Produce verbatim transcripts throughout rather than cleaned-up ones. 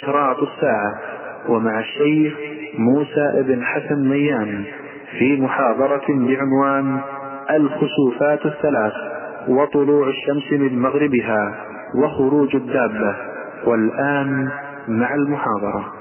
أشراط الساعة، ومع الشيخ موسى بن حسن ميان في محاضرة بعنوان الخسوفات الثلاث وطلوع الشمس من مغربها وخروج الدابة. والآن مع المحاضرة.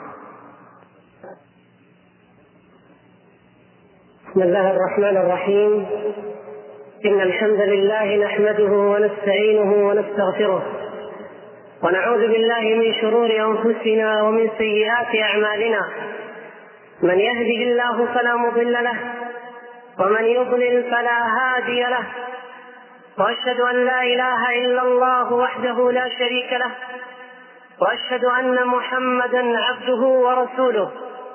بسم الله الرحمن الرحيم. إن الحمد لله نحمده ونستعينه ونستغفره، ونعوذ بالله من شرور أنفسنا ومن سيئات أعمالنا. من يهده الله فلا مضل له، ومن يضلل فلا هادي له، وأشهد أن لا إله إلا الله وحده لا شريك له، وأشهد أن محمدا عبده ورسوله،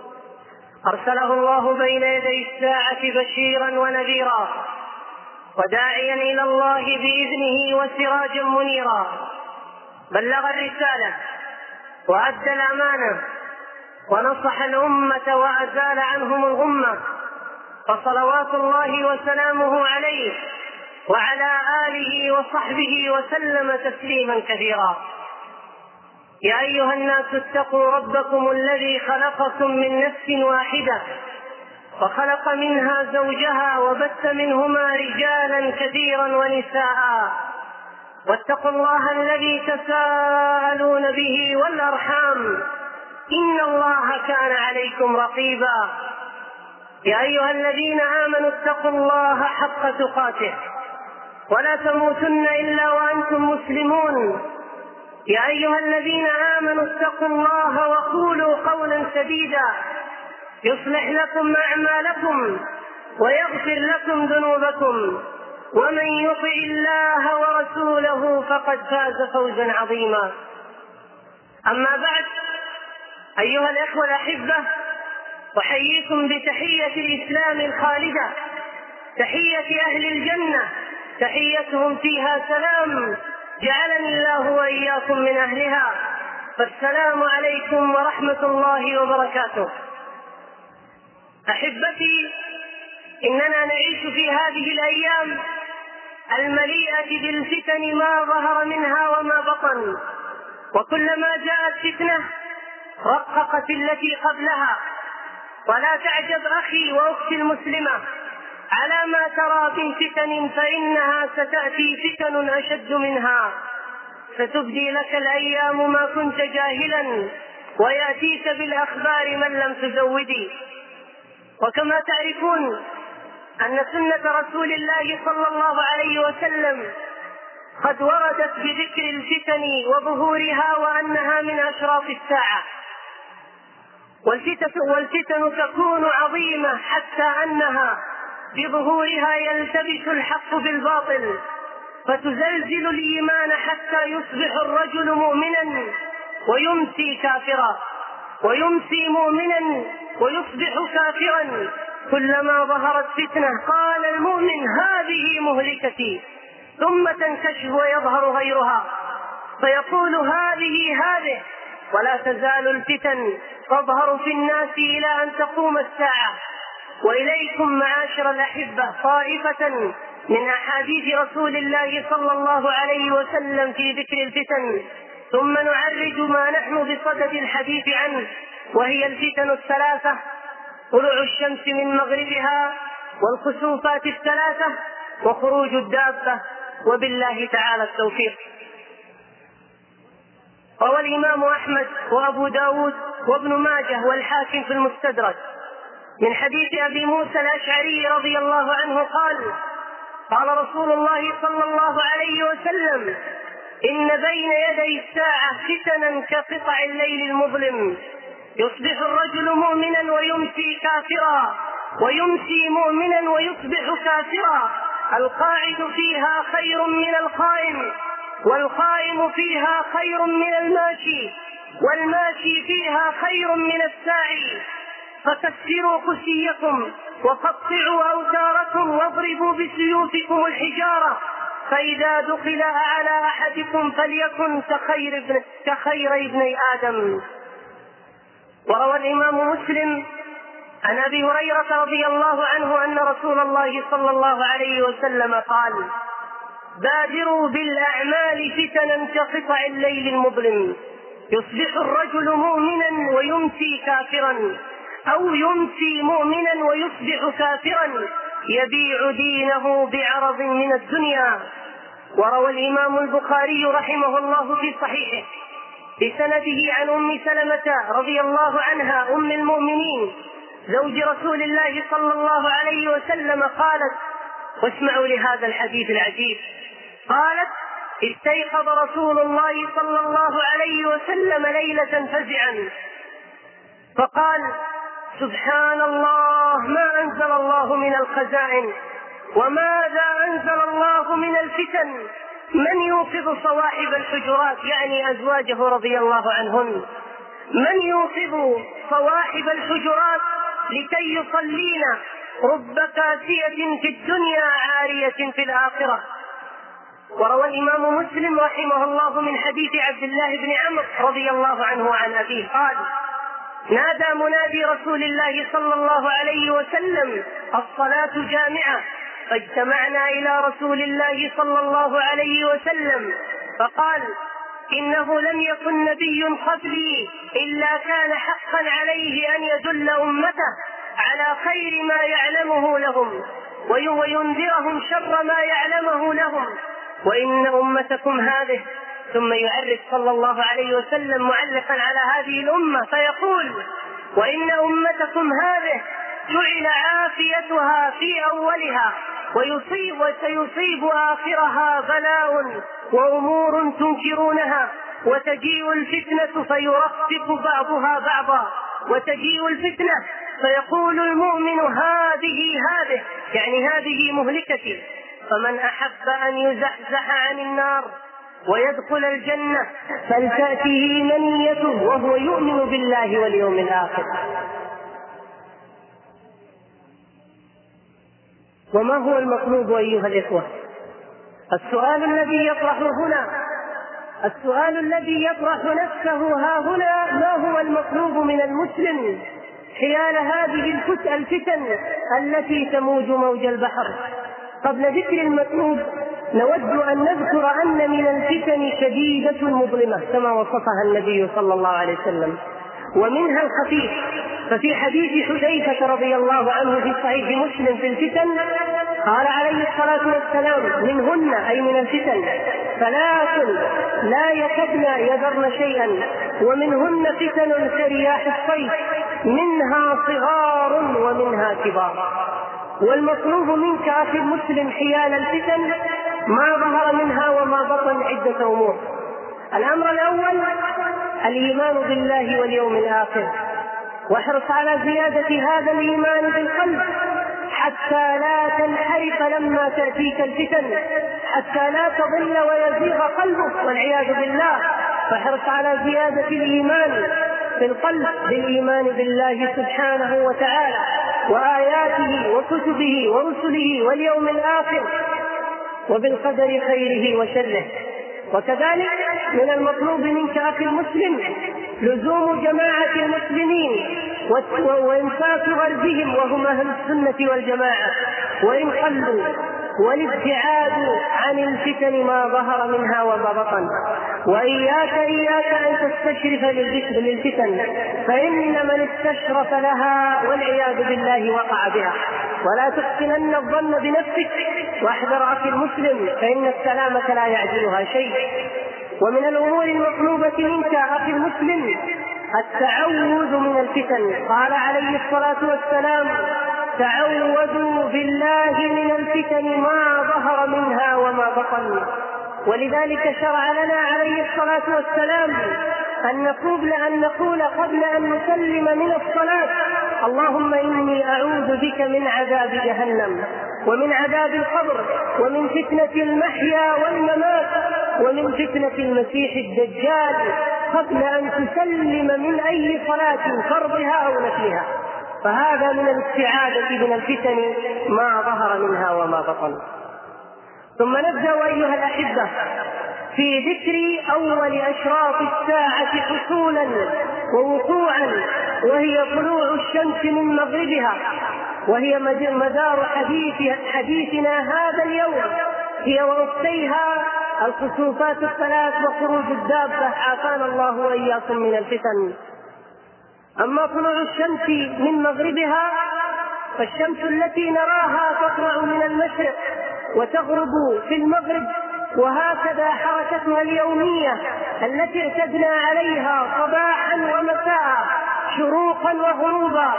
أرسله الله بين يدي الساعة بشيرا ونذيرا، وداعيا إلى الله بإذنه وسراجا منيرا. بلغ الرسالة وأدى الأمانة ونصح الأمة وأزال عنهم الغمة، فصلوات الله وسلامه عليه وعلى آله وصحبه وسلم تسليما كثيرا. يا أيها الناس اتقوا ربكم الذي خلقكم من نفس واحدة، وخلق منها زوجها، وبث منهما رجالا كثيرا ونساء، واتقوا الله الذي تساءلون به والأرحام، إن الله كان عليكم رقيبا. يا أيها الذين آمنوا اتقوا الله حق تقاته ولا تموتن إلا وأنتم مسلمون. يا أيها الذين آمنوا اتقوا الله وقولوا قولا سديدا يصلح لكم أعمالكم ويغفر لكم ذنوبكم، ومن يطع الله ورسوله فقد فاز فوزا عظيما. أما بعد، أيها الأخوة الأحبة، أحييكم بتحية الإسلام الخالدة، تحية أهل الجنة، تحيتهم فيها سلام، جعلني الله وإياكم من أهلها. فالسلام عليكم ورحمة الله وبركاته. أحبتي، إننا نعيش في هذه الأيام المليئة بالفتن ما ظهر منها وما بطن، وكلما جاءت فتنة رققت التي قبلها. ولا تعجب أخي وأختي المسلمة على ما ترى من فتن، فإنها ستأتي فتن أشد منها، ستبدي لك الأيام ما كنت جاهلا، ويأتيك بالأخبار من لم تزودي. وكما تعرفون أن سنة رسول الله صلى الله عليه وسلم قد وردت بذكر الفتن وظهورها، وأنها من أشراط الساعة. والفتن, والفتن تكون عظيمة حتى أنها بظهورها يلتبس الحق بالباطل، فتزلزل الإيمان حتى يصبح الرجل مؤمنا ويمسي كافرا، ويمسي مؤمنا ويصبح كافرا. كلما ظهرت فتنة قال المؤمن هذه مهلكتي، ثم تنكشف ويظهر غيرها فيقول هذه هذه. ولا تزال الفتن تظهر في الناس إلى أن تقوم الساعة. وإليكم معاشر الأحبة طائفة من أحاديث رسول الله صلى الله عليه وسلم في ذكر الفتن، ثم نعرج ما نحن بصدد الحديث عنه، وهي الفتن الثلاثة: طلوع الشمس من مغربها، والخسوفات الثلاثة، وخروج الدابة. وبالله تعالى التوفيق. روى الإمام أحمد وأبو داود وابن ماجه والحاكم في المستدرك من حديث أبي موسى الأشعري رضي الله عنه قال: قال رسول الله صلى الله عليه وسلم: إن بين يدي الساعة فتنا كقطع الليل المظلم، يصبح الرجل مؤمنا ويمسي كافرا، ويمسي مؤمنا ويصبح كافرا، القاعد فيها خير من القائم، والقائم فيها خير من الماشي، والماشي فيها خير من الساعي. فكسروا قسيكم وقطعوا أوتاركم واضربوا بسيوفكم الحجارة، فإذا دخل على أحدكم فليكن كخير ابن كخير ابن آدم. وروى الإمام مسلم عن أبي هريرة رضي الله عنه أن رسول الله صلى الله عليه وسلم قال: بادروا بالأعمال فتنا كقطع الليل المظلم، يصبح الرجل مؤمنا ويمسي كافرا، أو يمسي مؤمنا ويصبح كافرا يبيع دينه بعرض من الدنيا. وروى الإمام البخاري رحمه الله في صحيحه بسنده عن أم سلمة رضي الله عنها أم المؤمنين زوج رسول الله صلى الله عليه وسلم قالت، واسمعوا لهذا الحديث العجيب، قالت: استيقظ رسول الله صلى الله عليه وسلم ليلة فزعا فقال: سبحان الله، ما أنزل الله من الخزائن، وماذا أنزل الله من الفتن، من يوقظ صواحب الحجرات، يعني أزواجه رضي الله عنهن، من يوقظ صواحب الحجرات لكي يصلين، رب كاسية في الدنيا عارية في الآخرة. وروى الإمام مسلم رحمه الله من حديث عبد الله بن عمرو رضي الله عنه عن أبيه قال: نادى منادي رسول الله صلى الله عليه وسلم: الصلاة جامعة، فاجتمعنا إلى رسول الله صلى الله عليه وسلم فقال: إنه لم يكن نبي قبلي إلا كان حقا عليه أن يدل أمته على خير ما يعلمه لهم وينذرهم شر ما يعلمه لهم، وإن أمتكم هذه. ثم يعرف صلى الله عليه وسلم معلقا على هذه الأمة فيقول: وإن أمتكم هذه جعل عافيتها في أولها ويصيب وسيصيب آخرها بلاء وأمور تنكرونها، وتجيء الفتنة فيرفق بعضها بعضا، وتجيء الفتنة فيقول المؤمن: هذه هذه يعني هذه مهلكتي، فمن أحب أن يزحزح عن النار ويدخل الجنة فلتأته منيته وهو يؤمن بالله واليوم الآخر. وما هو المطلوب أيها الإخوة؟ السؤال الذي يطرح هنا السؤال الذي يطرح نفسه ها هنا: ما هو المطلوب من المسلم حيال هذه الفتن التي تموج موج البحر؟ قبل ذكر المطلوب نود أن نذكر أن من الفتن شديدة مظلمة كما وصفها النبي صلى الله عليه وسلم، ومنها الخفيف. ففي حديث حذيفة رضي الله عنه في صحيح مسلم في الفتن قال عليه الصلاة والسلام: منهن أي من الفتن ثلاث لا يكدن يذرن شيئا، ومنهن فتن كرياح الصيف، منها صغار ومنها كبار. والمطلوب منك أخي المسلم حيال الفتن ما ظهر منها وما بطن عدة أمور. الأمر الأول الإيمان بالله واليوم الآخر، واحرص على زيادة هذا الإيمان بالقلب حتى لا تنحرف لما تأتيك الفتن، حتى لا تضل ويزيغ قلبك والعياذ بالله. فاحرص على زيادة الإيمان في القلب بالإيمان بالله سبحانه وتعالى وآياته وكتبه ورسله واليوم الآخر وبالقدر خيره وشره. وكذلك من المطلوب منك أخي المسلم لزوم جماعة المسلمين وإمساك غربهم وهم أهل السنة والجماعة وإن قلوا، والابتعاد عن الفتن ما ظهر منها وما بطن. وإياك إياك أن تستشرف للفتن، فإن من استشرف لها والعياذ بالله وقع بها. ولا تحسنن الظن بنفسك، واحذر أخي المسلم فإن السلامة لا يعجلها شيء. ومن الأمور المطلوبة منك أخي المسلم التعوذ من الفتن. قال عليه الصلاة والسلام: تعوذوا بالله من الفتن ما ظهر منها وما بطن. ولذلك شرع لنا عليه الصلاة والسلام أن نقول أن نقول قبل أن نسلم من الصلاة: اللهم إني أعوذ بك من عذاب جهنم ومن عذاب القبر ومن فتنة المحيا والممات ومن فتنة المسيح الدجال، قبل أن تسلم من أي صلاة فرضها أو نفلها. فهذا من الاستعاذة من الفتن ما ظهر منها وما بطن. ثم نبدأ أيها الأحبة في ذكر أول أشراط الساعة حصولا ووقوعا، وهي طلوع الشمس من مغربها، وهي مدار حديث حديثنا هذا اليوم، هي وأختيها الخسوفات الثلاث وخروج الدابة، عافانا الله وإياكم من الفتن. أما طلوع الشمس من مغربها فالشمس التي نراها تطلع من المشرق وتغرب في المغرب، وهكذا حركتها اليومية التي اعتدنا عليها صباحا ومساء، شروقا وغروبا.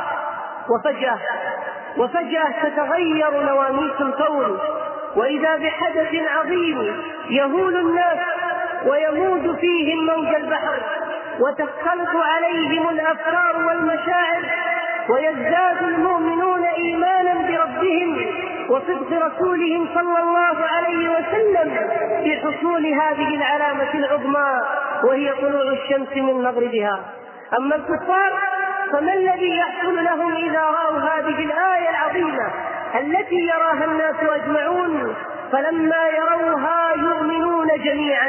وفجأة وفجأة تتغير نواميس الكون، وإذا بحدث عظيم يهول الناس ويموج فيهم موج البحر، وتختلط عليهم الأفكار والمشاعر، ويزداد المؤمنون إيمانا بربهم وصدق رسولهم صلى الله عليه وسلم بحصول هذه العلامة العظمى وهي طلوع الشمس من مغربها. أما الكفار فما الذي يحصل لهم إذا رأوا هذه الآية العظيمة التي يراها الناس أجمعون؟ فلما يروها يؤمنون جميعا،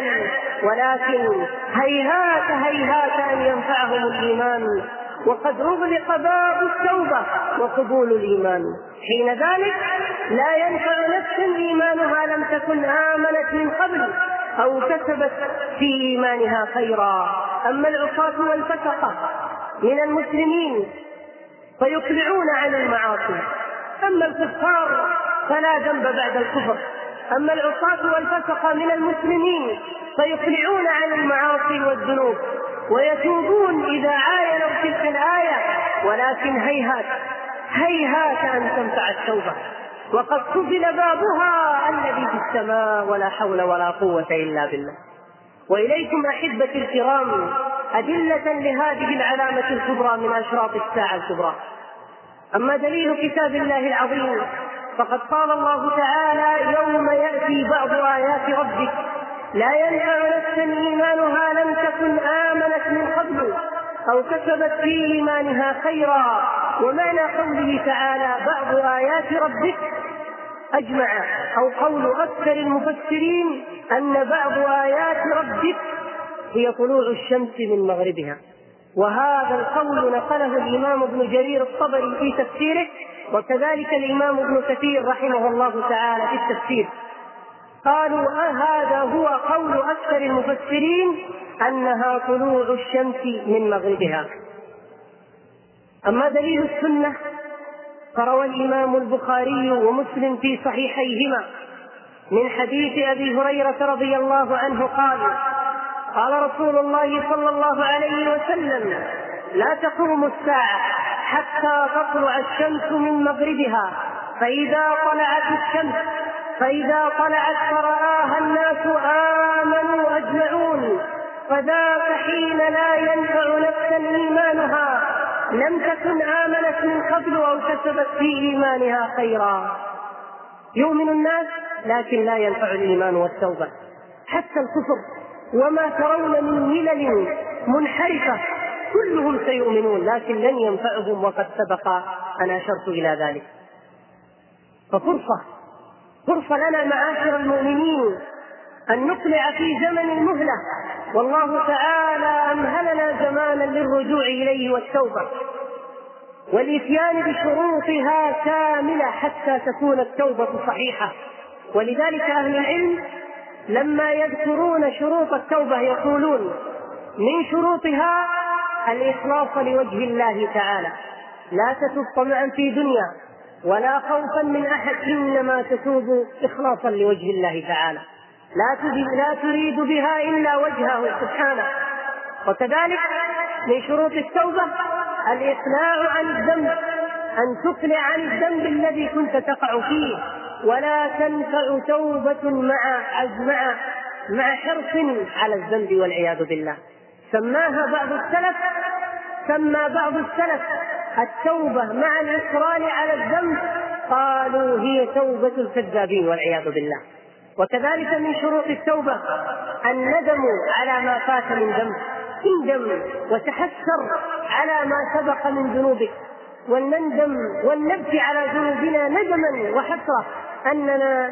ولكن هيهات هيهات أن ينفعهم الإيمان، وقد أغلق باب التوبة وقبول الإيمان. حين ذلك لا ينفع نفسا إيمانها لم تكن آمنت من قبل أو كسبت في إيمانها خيرا. أما العصاة والفسقة من المسلمين فيقلعون عن المعاصي، أما الكفار فلا ذنب بعد الكفر. أما العصاة والفسقة من المسلمين فيقلعون عن المعاصي والذنوب ويتوبون إذا عاينوا تلك الآية، ولكن هيهات هيهات أن تنفع التوبة، وقد قفل بابها الذي في السماء، ولا حول ولا قوة إلا بالله. وإليكم أحبتي الكرام أدلة لهذه العلامة الكبرى من أشراط الساعة الكبرى. أما دليل كتاب الله العظيم فقد قال الله تعالى: يوم يأتي بعض آيات ربك لا ينفع نفسا إيمانها لم تكن آمنت من قبل أو كسبت في إيمانها خيرا. ومعنى قوله تعالى بعض آيات ربك أجمع أو قول أكثر المفسرين أن بعض آيات ربك هي طلوع الشمس من مغربها. وهذا القول نقله الإمام ابن جرير الطبري في تفسيره، وكذلك الإمام ابن كثير رحمه الله تعالى في التفسير. قالوا هذا هو قول أكثر المفسرين أنها طلوع الشمس من مغربها. أما دليل السنة فروى الإمام البخاري ومسلم في صحيحيهما من حديث أبي هريرة رضي الله عنه قال: قال رسول الله صلى الله عليه وسلم: لا تقوم الساعة حتى تطلع الشمس من مغربها، فإذا طلعت الشمس فإذا طلعت فرآها الناس آمنوا أجمعون، فذاك حين لا ينفع نفسا إيمانها لم تكن آمنت من قبل أو كسبت في إيمانها خيرا. يؤمن الناس لكن لا ينفع الإيمان والتوبة، حتى الكفر وما ترون من ملل منحرفة كلهم سيؤمنون لكن لن ينفعهم، وقد سبق أن أشرت إلى ذلك. ففرصة فرصة لنا معاشر المؤمنين أن نقلع في زمن المهلة، والله تعالى أمهلنا زمانا للرجوع إليه والتوبة والإتيان بشروطها كاملة حتى تكون التوبة صحيحة. ولذلك أهل العلم لما يذكرون شروط التوبة يقولون: من شروطها الإخلاص لوجه الله تعالى، لا تتوب طمعا في دنيا ولا خوفا من أحد، إنما تتوب إخلاصا لوجه الله تعالى، لا تريد بها إلا وجهه سبحانه. وكذلك من شروط التوبة الإقلاع عن الذنب، أن تقلع عن الذنب الذي كنت تقع فيه، ولا تنفع توبة مع مع مع حرص على الذنب والعياذ بالله. سماها بعض السلف سمى بعض السلف التوبة مع الإصرار على الذنب، قالوا هي توبة الكذابين والعياذ بالله. وكذلك من شروط التوبة الندم على ما فات من ذنب، اندم وتحسر على ما سبق من ذنوبك، ونندم ونبكي على ذنوبنا ندما وحسرة أننا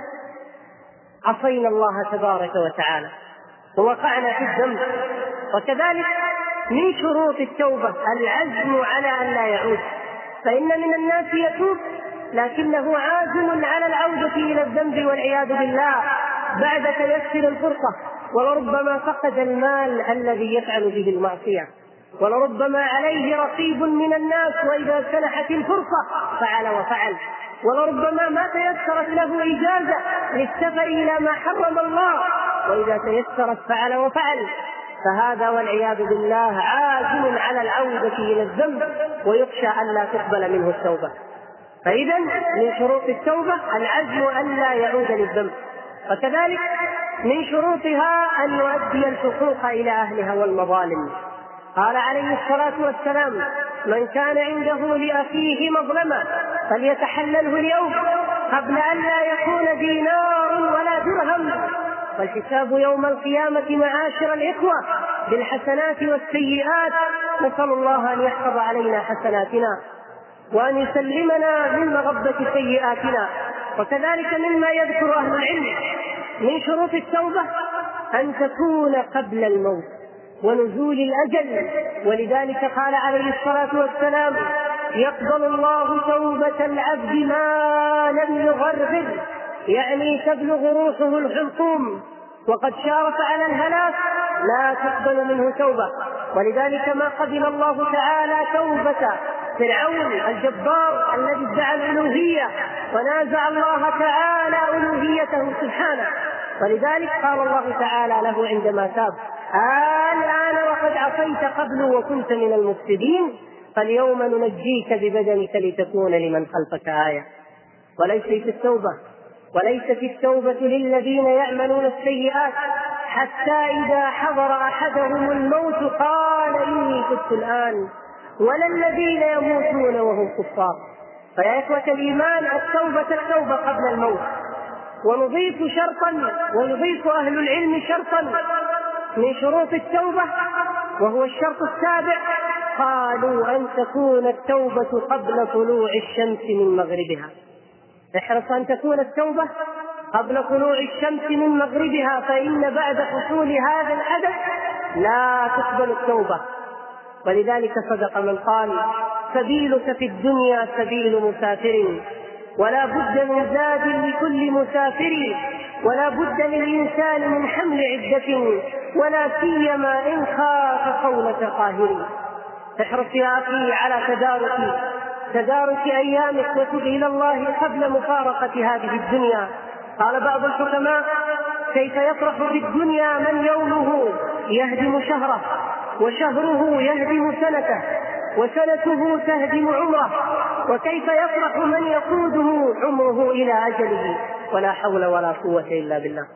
عصينا الله تبارك وتعالى ووقعنا في الذنب. وكذلك من شروط التوبة العزم على أن لا يعود، فإن من الناس يتوب لكنه عازم على العودة إلى الذنب والعياذ بالله، بعد تيسر الفرصة، ولربما فقد المال الذي يفعل به المعصية، ولربما عليه رقيب من الناس وإذا سنحت الفرصة فعل وفعل، ولربما ما تيسرت له إجازة للسفر إلى ما حرم الله وإذا تيسرت فعل وفعل. فهذا والعياذ بالله عازم على العودة إلى الذنب، ويخشى أن لا تقبل منه التوبة. فإذا من شروط التوبة العزم أن لا يعود للذنب، وكذلك من شروطها أن يؤدي الحقوق إلى أهلها والمظالم. قال عليه الصلاة والسلام: من كان عنده لأخيه مظلمة فليتحلله اليوم قبل أن لا يكون دينار ولا درهم. والحساب يوم القيامة معاشر الإخوة بالحسنات والسيئات، نسأل الله أن يحفظ علينا حسناتنا وأن يسلمنا من مغبة سيئاتنا. وكذلك مما يذكر أهل العلم من شروط التوبة أن تكون قبل الموت ونزول الأجل، ولذلك قال عليه الصلاة والسلام: يقبل الله توبة العبد ما لم يغرغر، يعني تبلغ روحه الحلقوم وقد شارف على الهلاك لا تقبل منه توبة. ولذلك ما قبل الله تعالى توبة فرعون الجبار الذي ادعى الألوهية ونازع الله تعالى ألوهيته سبحانه. ولذلك قال الله تعالى له عندما تاب: الآن وقد عصيت قبل وكنت من المفسدين فاليوم ننجيك ببدنك لتكون لمن خلفك آية. وليس في التوبة وليست التوبة للذين يعملون السيئات حتى إذا حضر أحدهم الموت قال إني تبت الآن، ولا الذين يموتون وهم كفار. فيا إخوة الإيمان التوبة التوبة قبل الموت. ونضيف شرطا ويضيف أهل العلم شرطا من شروط التوبة وهو الشرط السابع، قالوا أن تكون التوبة قبل طلوع الشمس من مغربها. احرص أن تكون التوبة قبل طلوع الشمس من مغربها، فإن بعد حصول هذا الحدث لا تقبل التوبة. ولذلك صدق من قال: سبيلك في الدنيا سبيل مسافر، ولا بد من زاد لكل مسافر، ولا بد للإنسان من حمل عدة، ولا سيما إن خاف قولة قاهر. احرص يا أخي على تدارك تدارك أيامك وتب إلى الله قبل مفارقة هذه الدنيا. قال بعض الحكماء: كيف يفرح في الدنيا من يومه يهدم شهره، وشهره يهدم سنته، وسنته تهدم عمره، وكيف يفرح من يقوده عمره إلى أجله، ولا حول ولا قوة إلا بالله.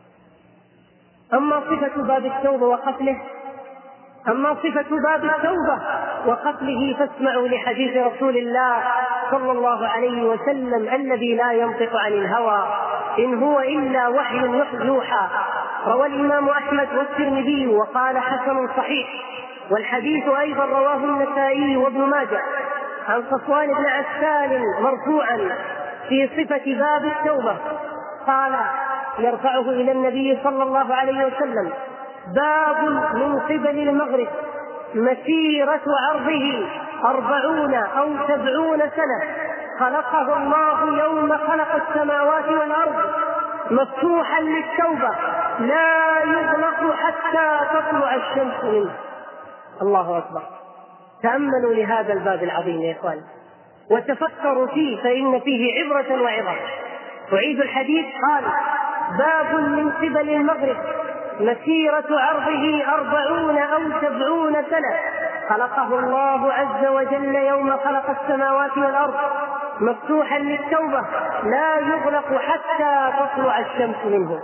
أما صفة باب التوبة وقتله أما صفة باب التوبة وقتله فاسمعوا لحديث رسول الله صلى الله عليه وسلم الذي لا ينطق عن الهوى إن هو إلا وحي يوحى. روى الإمام أحمد والترمذي وقال حسن صحيح، والحديث أيضا رواه النسائي وابن ماجه عن صفوان بن عسال مرفوعا في صفة باب التوبة، قال يرفعه إلى النبي صلى الله عليه وسلم: باب من قبل المغرب مسيرة عرضه أربعون أو سبعون سنة، خلقه الله يوم خلق السماوات والأرض، مفتوحا للتوبة لا يغلق حتى تطلع الشمس منه. الله أكبر. تأملوا لهذا الباب العظيم يا إخوان وتفكروا فيه، فإن فيه عبرة وعظة. أعيد الحديث: قال: باب من قبل المغرب مسيرة عرضه أربعون أو سبعون سنة، خلقه الله عز وجل يوم خلق السماوات والأرض، مفتوحا للتوبة لا يغلق حتى تطلع الشمس منه.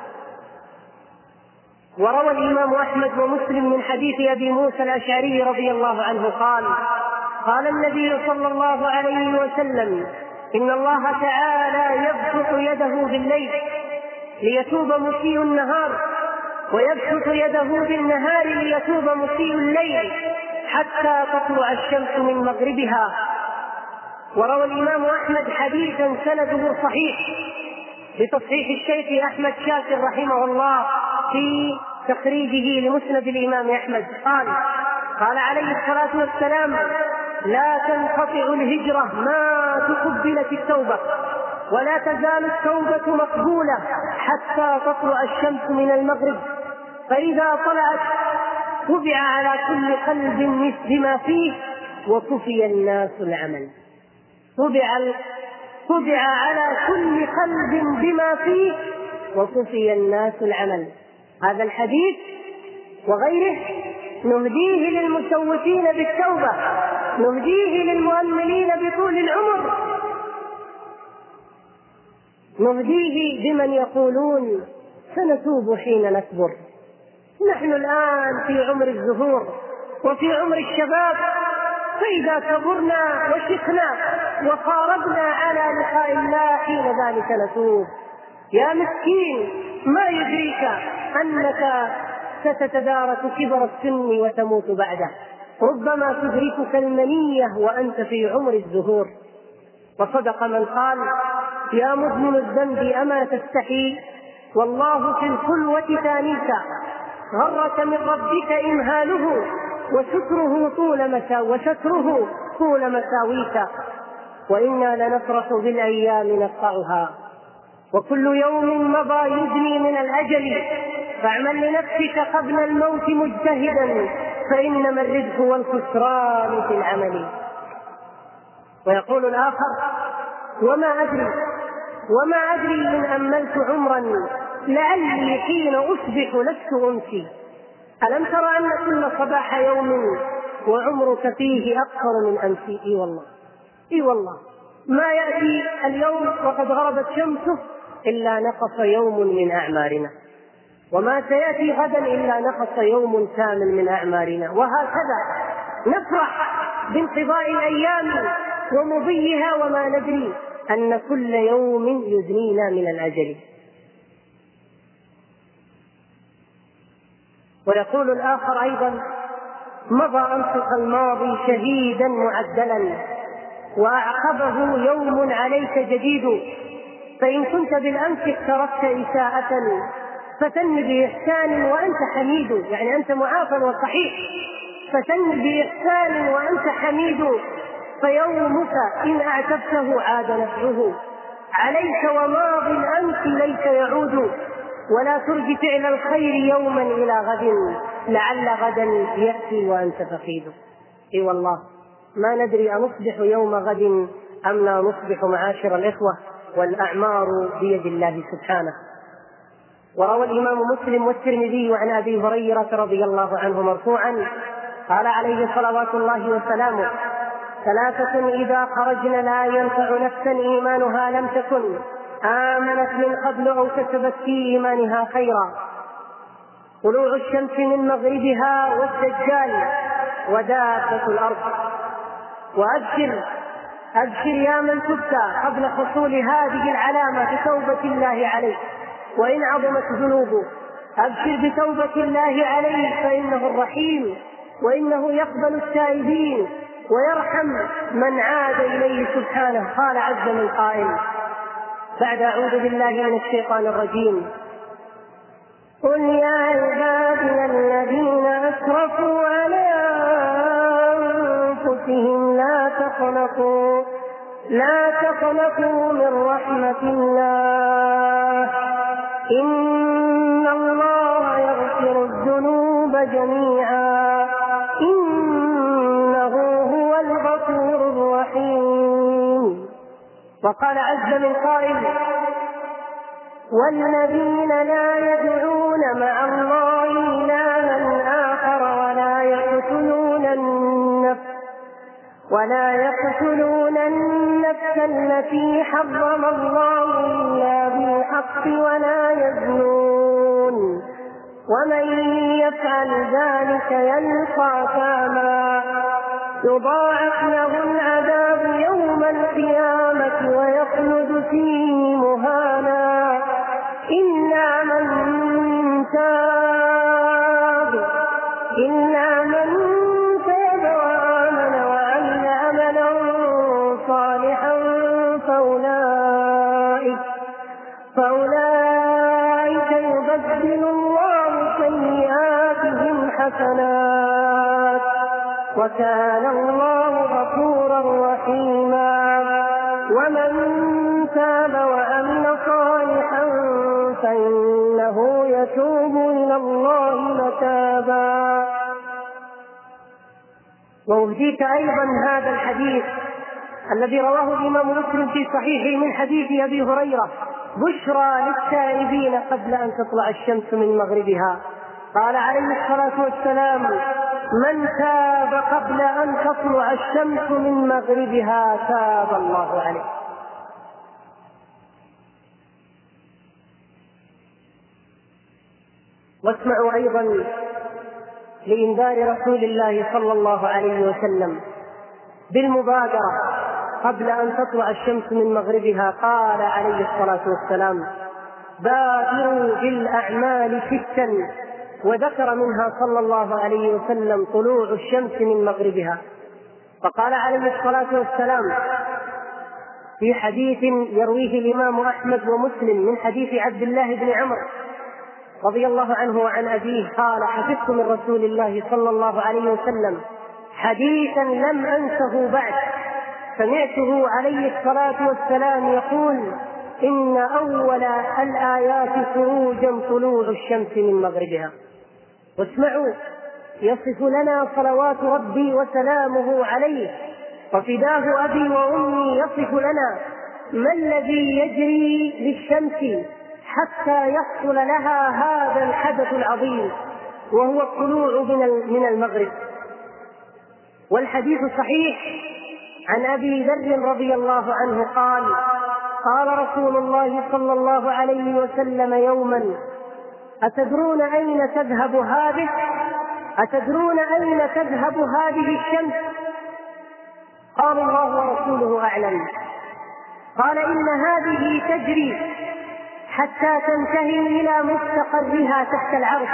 وروى الإمام أحمد ومسلم من حديث أبي موسى الأشعري رضي الله عنه قال: قال النبي صلى الله عليه وسلم: إن الله تعالى يبسط يده بالليل ليتوب مسيء النهار، ويبسط يده بالنهار ليتوب مسيء الليل حتى تطلع الشمس من مغربها. وروى الإمام أحمد حديثا سنده صحيح بتصحيح الشيخ أحمد شاكر رحمه الله في تخريجه لمسند الإمام أحمد قال: قال عليه الصلاة والسلام: لا تنقطع الهجرة ما تقبلت التوبة، ولا تزال التوبة مقبولة حتى تطلع الشمس من المغرب، فإذا طلعت طبع على كل قلب مثل ما فيه وكفي الناس العمل. طبع طبع على كل قلب بما فيه وكفي الناس العمل. هذا الحديث وغيره نهديه للمسوفين بالتوبة، نهديه للمؤملين بطول العمر، نهديه بمن يقولون سنتوب حين نكبر. نحن الآن في عمر الزهور وفي عمر الشباب، فإذا كبرنا وشخنا وقاربنا على لقاء الله حين ذلك نتوب. يا مسكين، ما يدريك أنك ستتدارك كبر السن وتموت بعده، ربما تدركك المنية وأنت في عمر الزهور. وصدق من قال: يا مذنب الذنب أما تستحي، والله في الخلوة ثانيك، غرك من ربك إمهاله وستره طول مسا وستره طول مساويك، وإنا لنفرح بالأيام نقطعها، وكل يوم مضى يدني من الأجل، فاعمل لنفسك قبل الموت مجتهدا، فإنما الرزق والخسران في العمل. ويقول الآخر: وما أدري وما أدري إن أملت عمرا لعلي حين أصبح لست أمسي. ألم ترى أن كل صباح يوم وعمرك فيه أكثر من أمسي؟ إي والله إي والله ما يأتي اليوم وقد غربت شمسه إلا نقص يوم من أعمارنا، وما سيأتي غدا إلا نقص يوم كامل من أعمارنا. وهكذا نفرح بانقضاء الأيام ومضيها وما ندري أن كل يوم يدنينا من الأجل. ويقول الآخر أيضا: مضى أمسك الماضي شهيدا معدلا، وأعقبه يوم عليك جديد، فإن كنت بالأمس اقترفت إساءة فتن بإحسان وأنت حميد، يعني أنت معافى وصحيح، فتن بإحسان وأنت حميد، فيومك إن أعتبته عاد نفعه عليك، وماض الأمس ليس يعود، ولا ترج فعل الخير يوما إلى غد، لعل غدا يأتي وأنت فقيد. اي والله ما ندري أنصبح يوم غد أم لا نصبح، معاشر الإخوة، والأعمار بيد الله سبحانه. وروى الإمام مسلم والترمذي عن أبي هريرة رضي الله عنه مرفوعا قال عليه صلوات الله وسلامه: ثلاثة إذا خرجن لا ينفع نفسا إيمانها لم تكن آمنت من قبل أو كسبت في إيمانها خيرا: طلوع الشمس من مغربها والدجال ودابة الأرض. وأبشر أبشر يا من تبتى قبل حصول هذه العلامة بتوبة الله عليك وإن عظمت ذنوبه، أبشر بتوبة الله عليه فإنه الرحيم، وإنه يقبل التائبين ويرحم من عاد إليه سبحانه. قال عز من قائل بعد: أعوذ بالله من الشيطان الرجيم: قل يا عبادي الذين أسرفوا على أنفسهم لا تقنطوا لا تقنطوا من رحمة الله، إن الله يغفر الذنوب جميعا، إنه هو الغفور الرحيم. وقال عز من قائل: والذين لا يدعون مع الله إلها آخر ولا يقتلون النفس ولا يقتلون النفس التي حرم الله إلا بالحق ولا يزنون، ومن يفعل ذلك يلقى أثاما يضاعف له العذاب يوم القيامة ويخلد فيه مهانا، إلا من تاب إلا من تاب وآمن وعمل عملا صالحا فأولئك فأولئك يبدل الله سيئاتهم حسنات، وكان الله غفورا رحيما. ومن تاب وأمن صالحا فإنه يتوب إلى الله متابا. وأهديك أيضا هذا الحديث الذي رواه الإمام مسلم في صحيحه من حديث أبي هريرة: بشرى للتائبين قبل أن تطلع الشمس من مغربها. قال عليه الصلاة والسلام: من تاب قبل أن تطلع الشمس من مغربها تاب الله عليه. واسمعوا أيضا لإنذار رسول الله صلى الله عليه وسلم بالمبادرة قبل أن تطلع الشمس من مغربها. قال عليه الصلاة والسلام: بادروا بالأعمال ستا، وذكر منها صلى الله عليه وسلم طلوع الشمس من مغربها. فقال عليه الصلاة والسلام في حديث يرويه الإمام أحمد ومسلم من حديث عبد الله بن عمر رضي الله عنه وعن أبيه قال: حفظت من رسول الله صلى الله عليه وسلم حديثا لم أنسه بعد، سمعته عليه الصلاة والسلام يقول: إن أول الآيات خروجا طلوع الشمس من مغربها. واسمعوا، يصف لنا صلوات ربي وسلامه عليه وفداه أبي وأمي، يصف لنا ما الذي يجري للشمس حتى يحصل لها هذا الحدث العظيم وهو الطلوع من المغرب. والحديث صحيح عن أبي ذر رضي الله عنه قال: قال رسول الله صلى الله عليه وسلم يوما: أتدرون أين تذهب هذه؟ أتدرون أين تذهب هذه الشمس؟ قال: الله ورسوله أعلم. قال: إن هذه تجري حتى تنتهي إلى مستقرها تحت العرش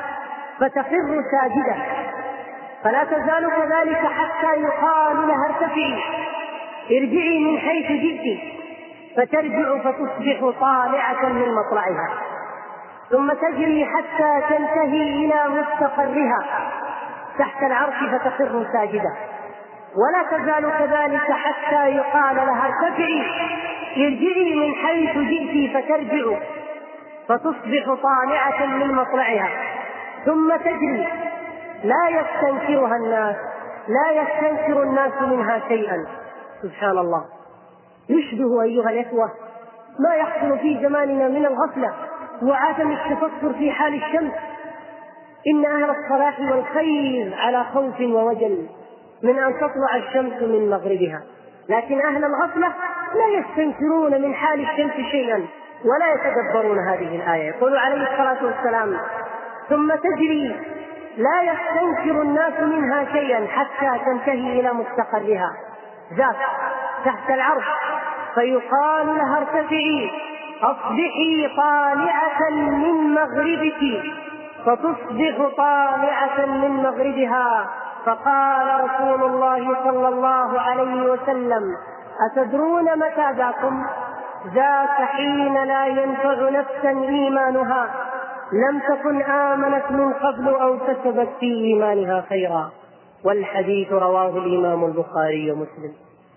فتخر ساجدة، فلا تزال كذلك حتى يقال لها ارتفعي، ارجعي من حيث جئت، فترجع فتصبح طالعة من مطلعها، ثم تجري حتى تنتهي إلى مستقرها تحت العرش فتخر ساجدة، ولا تزال كذلك حتى يقال لها ارتفعي، ارجعي من حيث جئت، فترجع فتصبح طالعة من مطلعها، ثم تجري. لا يستنكرها الناس، لا يستنكر الناس منها شيئا. سبحان الله، يشبه أيها الإخوة ما يحصل في زماننا من الغفلة وعدم التفكر في حال الشمس. إن أهل الصلاح والخير على خوف ووجل من أن تطلع الشمس من مغربها، لكن أهل الغفلة لا يستنكرون من حال الشمس شيئا ولا يتدبرون هذه الآية. يقول عليه الصلاة والسلام: ثم تجري، لا يستنكر الناس منها شيئا حتى تنتهي إلى مستقرها ذات تحت العرش، فيقال لها ارتفعي، أصبحي طالعة من مغربك، فتصبح طالعة من مغربها. فقال رسول الله صلى الله عليه وسلم: أتدرون متى ذاكم؟ ذاك حين لا ينفع نفسا إيمانها لم تكن آمنت من قبل أو كسبت في إيمانها خيرا. والحديث رواه الإمام البخاري ومسلم.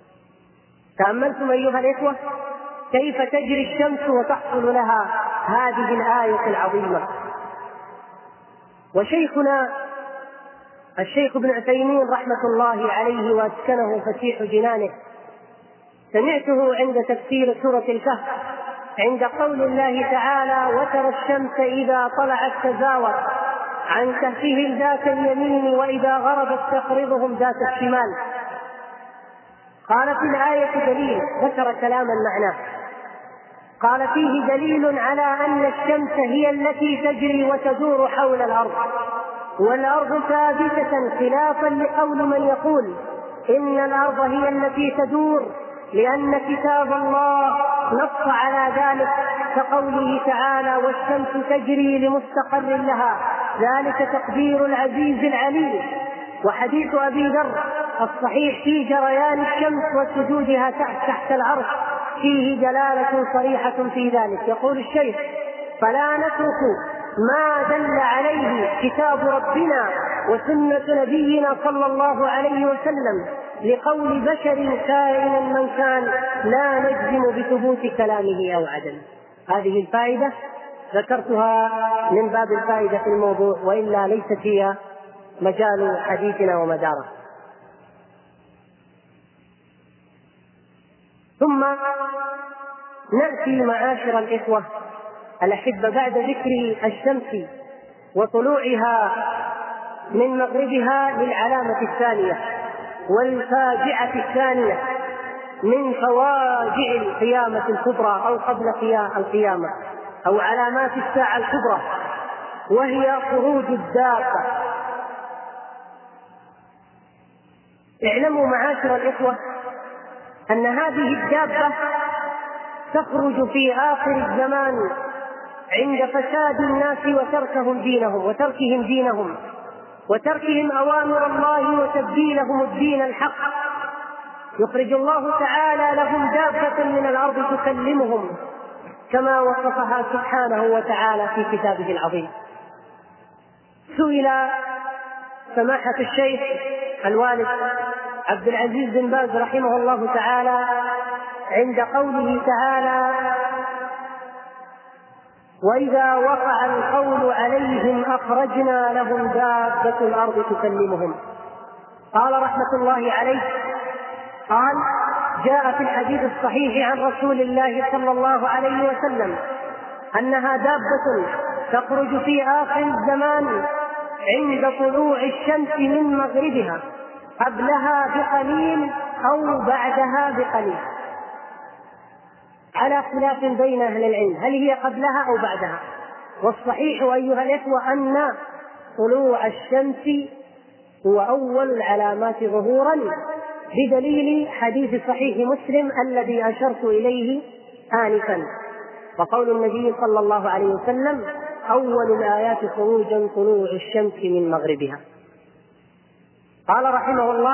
تأملتم أيها الإخوة كيف تجري الشمس وتحصل لها هذه الآية العظيمة. وشيخنا الشيخ ابن عثيمين رحمة الله عليه واسكنه فسيح جنانه، سمعته عند تفسير سورة الكهف عند قول الله تعالى: وترى الشمس إذا طلعت تزاور عن كهفهم ذات اليمين وإذا غربت تقرضهم ذات الشمال. قال في الآية دليل، ذكر كلاما معناه، قال فيه دليل على أن الشمس هي التي تجري وتدور حول الأرض، والأرض ثابتة، خلافا لقول من يقول إن الأرض هي التي تدور، لأن كتاب الله نص على ذلك كقوله تعالى: والشمس تجري لمستقر لها، ذلك تقدير العزيز العليم. وحديث أبي ذر الصحيح في جريان الشمس وسجودها تحت, تحت العرش فيه دلالة صريحة في ذلك. يقول الشيخ: فلا نترك ما دل عليه كتاب ربنا وسنة نبينا صلى الله عليه وسلم لقول بشر كائنا من كان، لا نجزم بثبوت كلامه أو عدم. هذه الفائدة ذكرتها من باب الفائدة في الموضوع، وإلا ليست هي مجال حديثنا ومداره. ثم نأتي معاشر الإخوة الأحبة بعد ذكر الشمس وطلوعها من مغربها للعلامة الثانية والفاجعة الثانية من فواجع القيامة الكبرى أو قبل القيامة أو علامات الساعة الكبرى، وهي خروج الدابة. اعلموا معاشر الإخوة أن هذه الدابة تخرج في آخر الزمان عند فساد الناس وتركهم دينهم وتركهم دينهم وتركهم أوامر الله وتبديلهم الدين الحق. يخرج الله تعالى لهم دابة من الأرض تكلمهم كما وصفها سبحانه وتعالى في كتابه العظيم. سئل سماحة الشيخ الوالد عبد العزيز بن باز رحمه الله تعالى عند قوله تعالى: وإذا وقع القول عليهم أخرجنا لهم دابة الأرض تكلمهم، قال رحمة الله عليه: قال: جاء في الحديث الصحيح عن رسول الله صلى الله عليه وسلم أنها دابة تخرج في آخر الزمان عند طلوع الشمس من مغربها قبلها بقليل أو بعدها بقليل، على خلاف بين أهل العلم هل هي قبلها أو بعدها. والصحيح أيها الإخوة أن طلوع الشمس هو أول العلامات ظهورا، بدليل حديث صحيح مسلم الذي أشرت إليه آنفا، وقول النبي صلى الله عليه وسلم: أول الآيات خروجا طلوع الشمس من مغربها. قال رحمه الله: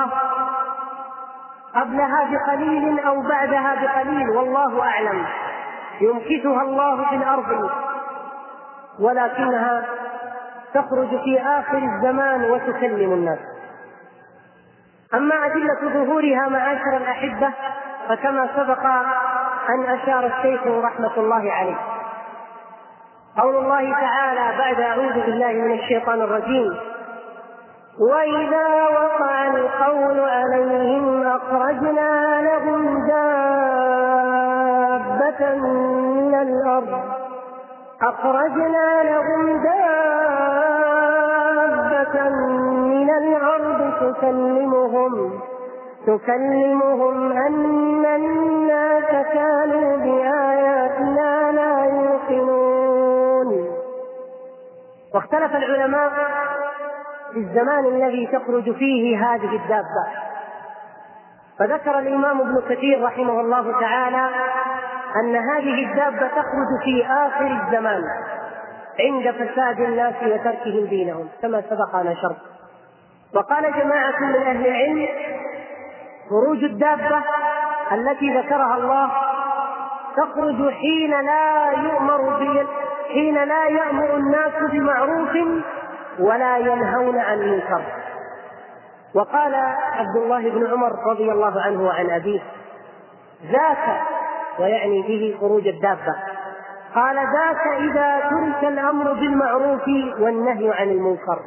قبلها بقليل أو بعدها بقليل والله أعلم، يمكثها الله في الأرض، ولكنها تخرج في آخر الزمان وتكلم الناس. أما أدلة ظهورها معاشر الأحبة فكما سبق أن أشار الشيخ رحمة الله عليه، قول الله تعالى بعد أعوذ بالله من الشيطان الرجيم: وإذا وقع القول عليهم أخرجنا لهم دابة من الأرض أخرجنا لهم دابة من الأرض تكلمهم تكلمهم أن الناس كانوا بآياتنا لا يوقنون. واختلف العلماء في الزمان الذي تخرج فيه هذه الدابة، فذكر الإمام ابن كثير رحمه الله تعالى أن هذه الدابة تخرج في آخر الزمان عند فساد الناس وتركهم دينهم كما سبق نشر. وقال جماعة من أهل العلم: خروج الدابة التي ذكرها الله تخرج حين لا يؤمر حين لا يأمر الناس بمعروف ولا ينهون عن منكر. وقال عبد الله بن عمر رضي الله عنه عن أبيه: ذاك، ويعني به خروج الدابة، قال: ذاك إذا ترك الأمر بالمعروف والنهي عن المنكر.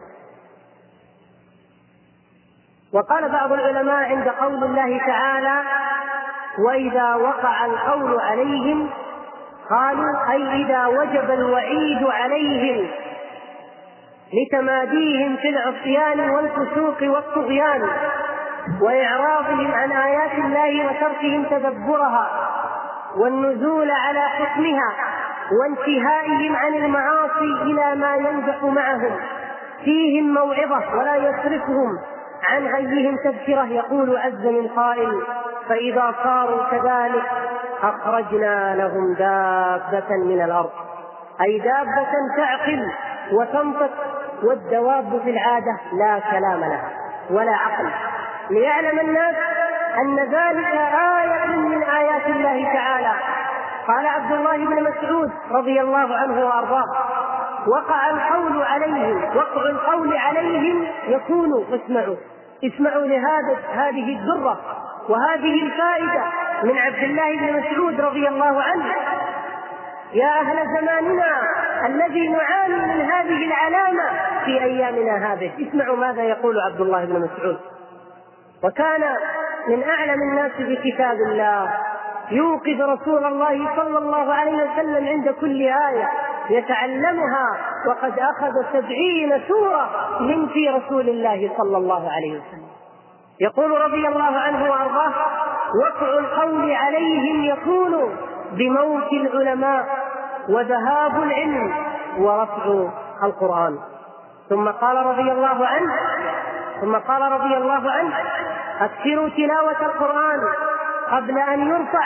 وقال بعض العلماء عند قول الله تعالى: وإذا وقع القول عليهم، قالوا أي إذا وجب الوعيد عليهم لتماديهم في العصيان والفسوق والطغيان وإعراضهم عن آيات الله وتركهم تدبرها والنزول على حكمها وانتهائهم عن المعاصي إلى ما ينجح معهم فيهم موعظة ولا يصرفهم عن غيهم تذكرة. يقول عز من قائل: فإذا صاروا كذلك أخرجنا لهم دابة من الأرض، أي دابة تعقل وتنطق، والدواب في العادة لا كلام لها ولا عقل، ليعلم الناس أن ذلك آية من آيات الله تعالى. قال عبد الله بن مسعود رضي الله عنه وأرضاه: وقع القول عليهم، وقع القول عليهم يكون، اسمعوا اسمعوا لهذا هذه الذرة وهذه الفائدة من عبد الله بن مسعود رضي الله عنه: يا أهل زماننا الذي نعاني من هذه العلامة في أيامنا هذه. اسمعوا ماذا يقول عبد الله بن مسعود: وكان من أعلم الناس بكتاب الله، يوقظ رسول الله صلى الله عليه وسلم عند كل آية يتعلمها، وقد أخذ سبعين سورة من في رسول الله صلى الله عليه وسلم. يقول رضي الله عنه وأرضاه: وقع القول عليهم يكون بموت العلماء وذهاب العلم ورفع القرآن. ثم قال رضي الله عنه ثم قال رضي الله عنه: أكثروا تلاوة القرآن قبل أن يرفع.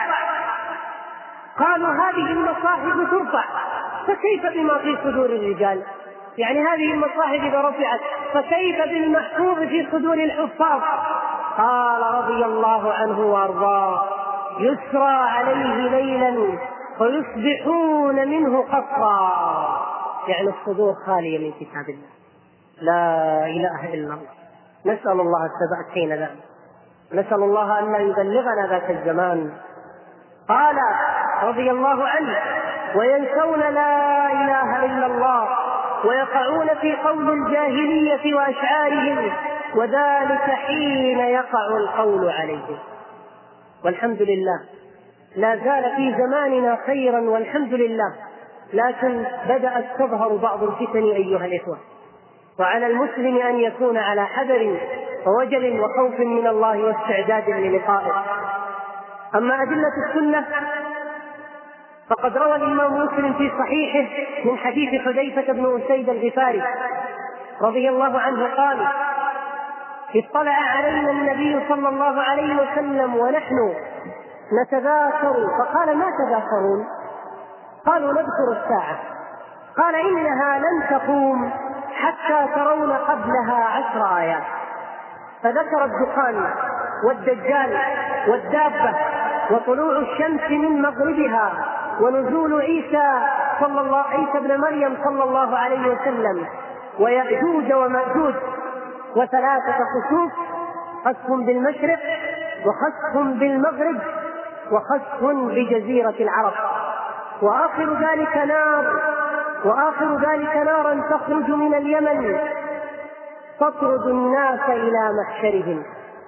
قالوا: هذه المصاحف ترفع، فكيف بما في صدور الرجال؟ يعني هذه المصاحف إذا رفعت فكيف بالمحفوظ في صدور الحفاظ؟ قال رضي الله عنه وارضاه: يسرى عليه ليلا فيصبحون منه قصرا. يعني الصدور خالية من كتاب الله. لا إله إلا الله. نسأل الله الثبات حين ذلك، نسأل الله أن لا يبلغنا ذاك الزمان. قال رضي الله عنه: وينسون لا إله إلا الله ويقعون في قول الجاهلية وأشعارهم، وذلك حين يقع القول عليهم. والحمد لله لا زال في زماننا خيرا والحمد لله، لكن بدأت تظهر بعض الفتن أيها الإخوة، وعلى المسلم أن يكون على حذر ووجل وخوف من الله واستعداد للقائه. أما أدلة السنة فقد روى الإمام مسلم في صحيحه من حديث حذيفة بن أسيد الغفاري رضي الله عنه قال: اطلع علينا النبي صلى الله عليه وسلم ونحن نتذاكر، فقال: ما تذاكرون؟ قالوا: نذكر الساعة. قال: إنها لن تقوم حتى ترون قبلها عشر آيات. فذكر الدخان والدجال والدابة وطلوع الشمس من مغربها ونزول عيسى صلى الله عيسى ابن مريم صلى الله عليه وسلم ويأجوج ومأجوج، وثلاثة خسوف: خسف بالمشرق وخسف بالمغرب وخسف بجزيرة العرب، وآخر ذلك نار وآخر ذلك نارا تخرج من اليمن تطرد الناس إلى محشرهم.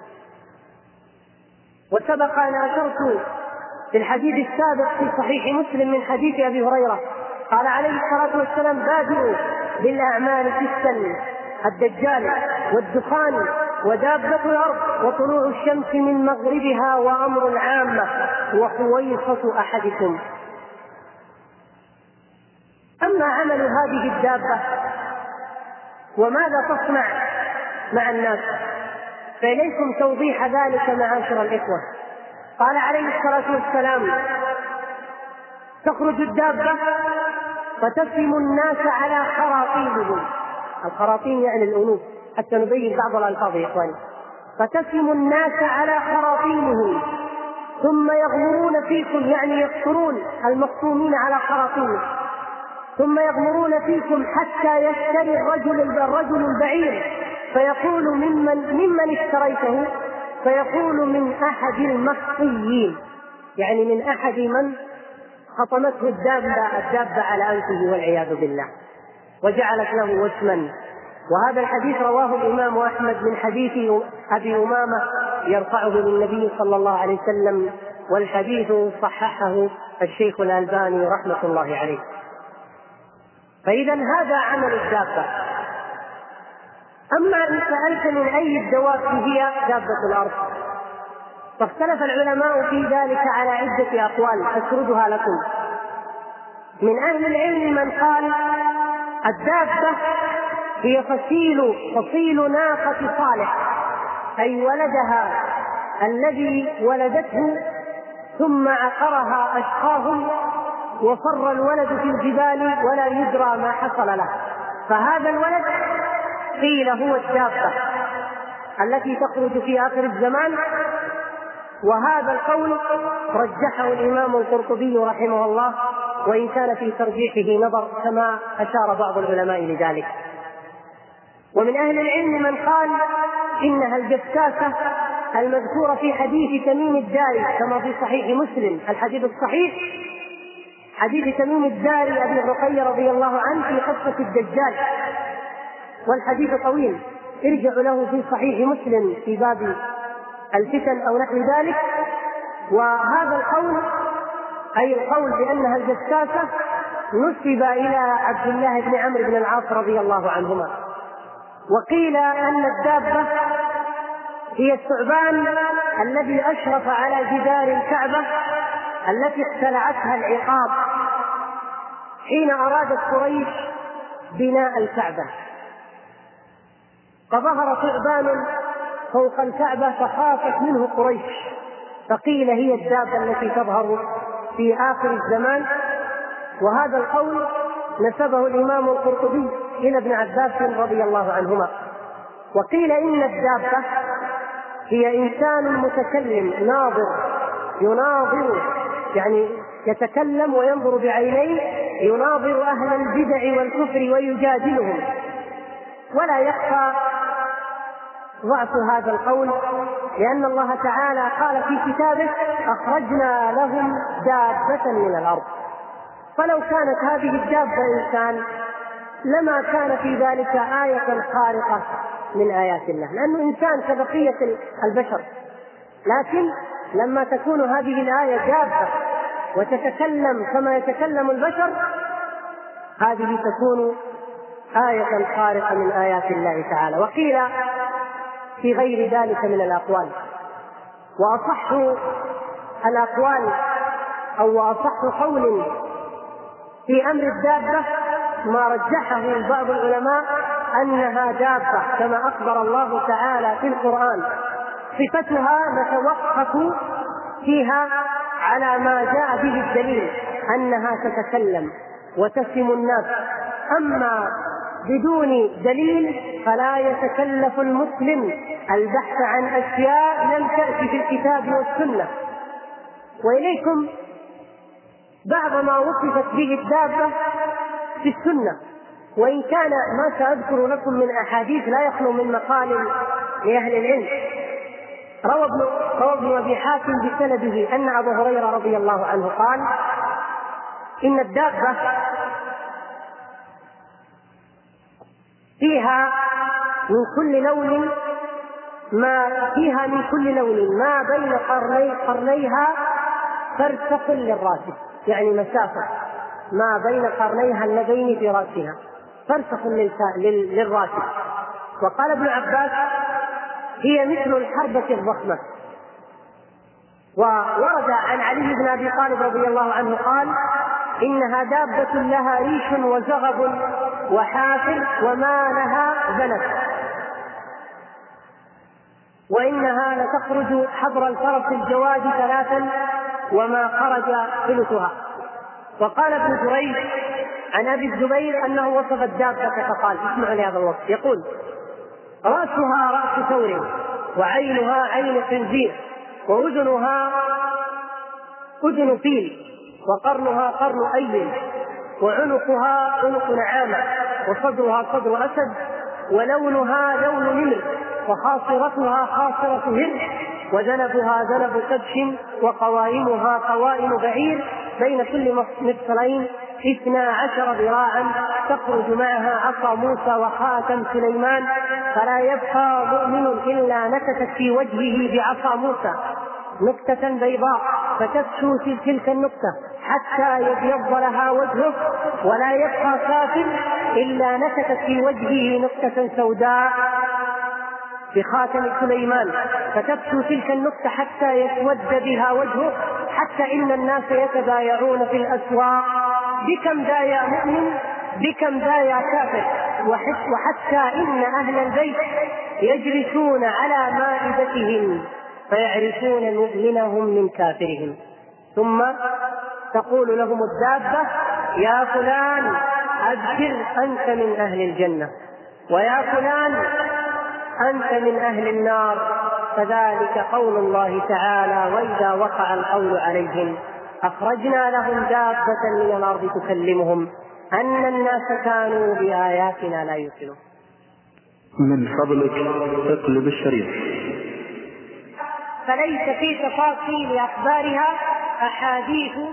وسبق أن أشرت في الحديث السابق في صحيح مسلم من حديث أبي هريرة قال عليه الصلاة والسلام: بادئوا بالأعمال ستا: الدجال والدخان ودابة الأرض وطلوع الشمس من مغربها وأمر العامة وحويصة أحدكم. أما عمل هذه الدابة وماذا تصنع مع الناس فإليكم توضيح ذلك معاشر الإخوة. قال عليه الصلاة والسلام: تخرج الدابة فتسم الناس على خراطيمهم. الخراطيم يعني الأنوف، حتى نبين بعض الألفاظ يا إخواني. فتسم الناس على خراطيمهم ثم يغمرون فيكم، يعني يقصرون المقسومين على خراطيمهم، ثم يغمرون فيكم حتى يشتري الرجل الرجل البعير فيقول: ممن ممن اشتريته؟ فيقول: من أحد المخطيين، يعني من أحد من خطمته الدابة الدابة على أنفه والعياذ بالله وجعلت له وسما. وهذا الحديث رواه الإمام أحمد من حديث أبي أمامة يرفعه للنبي صلى الله عليه وسلم، والحديث صححه الشيخ الألباني رحمة الله عليه. فإذا هذا عمل الدابة. أما إن سألت من أي الدواب هي دابة الأرض، فاختلف العلماء في ذلك على عدة أقوال أسردها لكم. من أهل العلم من قال: الدابة هي فصيل فصيل ناقة صالح، أي ولدها الذي ولدته ثم عقرها أشقاهم وفر الولد في الجبال ولا يدرى ما حصل له، فهذا الولد قيل هو الدابة التي تخرج في آخر الزمان. وهذا القول رجحه الإمام القرطبي رحمه الله، وإن كان في ترجيحه نظر كما أشار بعض العلماء لذلك. ومن أهل العلم من قال إنها الجساسة المذكورة في حديث تميم الداري كما في صحيح مسلم الحديث الصحيح، حديث تميم الداري أبي الرقية رضي الله عنه في قصة الدجال، والحديث طويل، ارجعوا له في صحيح مسلم في باب الفتن أو نحو ذلك. وهذا القول أي القول بأنها الجساسة نسب إلى عبد الله بن عمرو بن العاص رضي الله عنهما. وقيل أن الدابة هي الثعبان الذي أشرف على جدار الكعبة التي اختلعتها العقاب حين أرادت قريش بناء الكعبة، فظهر ثعبان فوق الكعبة فخافت منه قريش، فقيل هي الدابة التي تظهر في آخر الزمان. وهذا القول نسبه الإمام القرطبي إلى ابن عباس رضي الله عنهما. وقيل إن الدابة هي إنسان متكلم ناظر يناظر، يعني يتكلم وينظر بعينيه، يناظر أهل البدع والكفر ويجادلهم. ولا يخفى ضعف هذا القول، لأن الله تعالى قال في كتابه أخرجنا لهم دابة من الأرض، فلو كانت هذه الدابة إنسان لما كان في ذلك آية خارقة من آيات الله، لأنه إنسان كبقية البشر. لكن لما تكون هذه الآية دابة وتتكلم كما يتكلم البشر، هذه تكون آية خارقة من آيات الله تعالى. وقيل في غير ذلك من الأقوال. وأصح الأقوال أو أصح قول في أمر الدابة ما رجحه بعض العلماء أنها دابة كما أخبر الله تعالى في القرآن. صفتها نتوقف فيها على ما جاء به الدليل أنها تتكلم وتسم الناس، أما بدون دليل فلا يتكلف المسلم البحث عن أشياء لم تأتي في الكتاب والسنة. وإليكم بعض ما وصفت به الدابة في السنة، وإن كان ما سأذكر لكم من أحاديث لا يخلو من مقال لأهل العلم. روى ابن روى ابن أبي حاتم بسنده أن أبا هريرة رضي الله عنه قال إن الدابة فيها من كل لون ما فيها من كل لون ما بين قرني قرنيها فرسخ للراس، يعني مسافة ما بين قرنيها اللذين في رأسها فرسخ للراس. وقال ابن عباس هي مثل الحربة الضخمة. وورد عن علي بن أبي طالب رضي الله عنه قال إنها دابة لها ريش وزغب وحافر وما لها ذنب، وإنها لتخرج حضر الفرس الجواد ثلاثا وما خرج ثلثها. وقال ابن جريج عن أبي الزبير أنه وصف الدابة فقال، اسمعوا لهذا الوصف، يقول رأسها رأس ثور وعينها عين خنزير وأذنها أذن فيل وقرنها قرن أيل وعنقها عنق نعامة وصدرها صدر أسد ولونها لون نمر وخاصرتها خاصرة هر وذنبها ذنب كبش وقوائمها قوائم بعير بين كل مفصلين اثنا عشر ذراعا تخرج معها عصا موسى وخاتم سليمان فلا يبقى مؤمن إلا نكتت في وجهه بعصا موسى نكتة بيضاء فتفشو تلك النكتة حتى يبيض لها وجهه ولا يبقى كافر إلا نكتت في وجهه نكتة سوداء بخاتم سليمان فتفشو تلك النكتة حتى يسود بها وجهه حتى إن الناس يتبايعون في الأسواق بكم دايا مؤمن بكم دايا كافر وحتى إن أهل البيت يجلسون على مائدتهم فيعرفون مؤمنهم من كافرهم. ثم تقول لهم الدابة يا فلان أبشر أنت من أهل الجنة ويا فلان أنت من أهل النار. فذلك قول الله تعالى وإذا وقع القول عليهم أخرجنا لهم دابة من الأرض تكلمهم أن الناس كانوا بآياتنا لا يوقنون. من فضلك اقلب الشريط. فليس في تفاصيل أخبارها أحاديث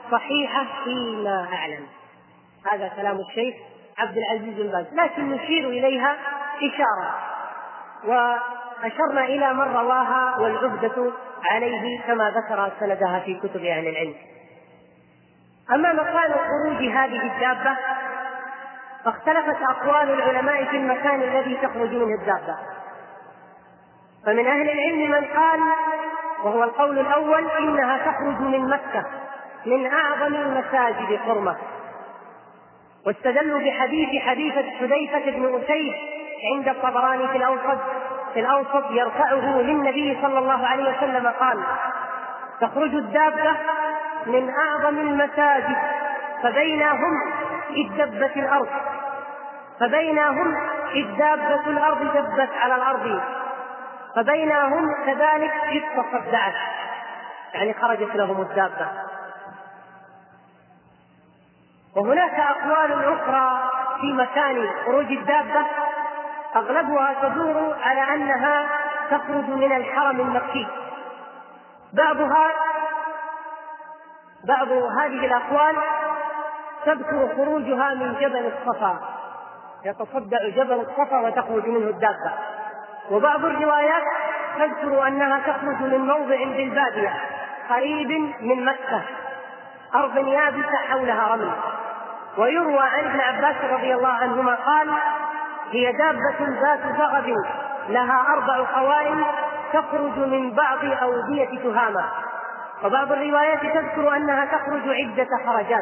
صحيحة فيما أعلم. هذا كلام الشيخ عبد العزيز بن باز، لكن نشير إليها إشارة، وأشرنا إلى من رواها والعهدة عليه كما ذكر سندها في كتب أهل العلم. أما مكان خروج هذه الدابة فاختلفت أقوال العلماء في المكان الذي تخرج منه الدابة. فمن أهل العلم من قال، وهو القول الأول، إنها تخرج من مكة من أعظم المساجد حرمة، واستدلوا بحديث حديثة حذيفة بن أسيد عند الطبراني في الأوسط في الأوسط يرفعه للنبي صلى الله عليه وسلم قال: تخرج الدابة من أعظم المساجد فبينهم إذ دبت الأرض فبينهم إذ دابة الأرض دبت على الأرض فبينهم كذلك إذ تصدعت، يعني خرجت لهم الدابة. وهناك أقوال أخرى في مكان خروج الدابة أغلبها تدور على أنها تخرج من الحرم المكي. بعضها بعض هذه الأقوال تذكر خروجها من جبل الصفا، يتصدع جبل الصفا وتخرج منه الدابة. وبعض الروايات تذكر أنها تخرج من موضع بالبادية قريب من مكة، أرض يابسة حولها رمل. ويروى عن ابن عباس رضي الله عنهما قال: هي دابة ذات زغب لها أربع قوائم تخرج من بعض أودية تهامة. وبعض الروايات تذكر أنها تخرج عدة خرجات،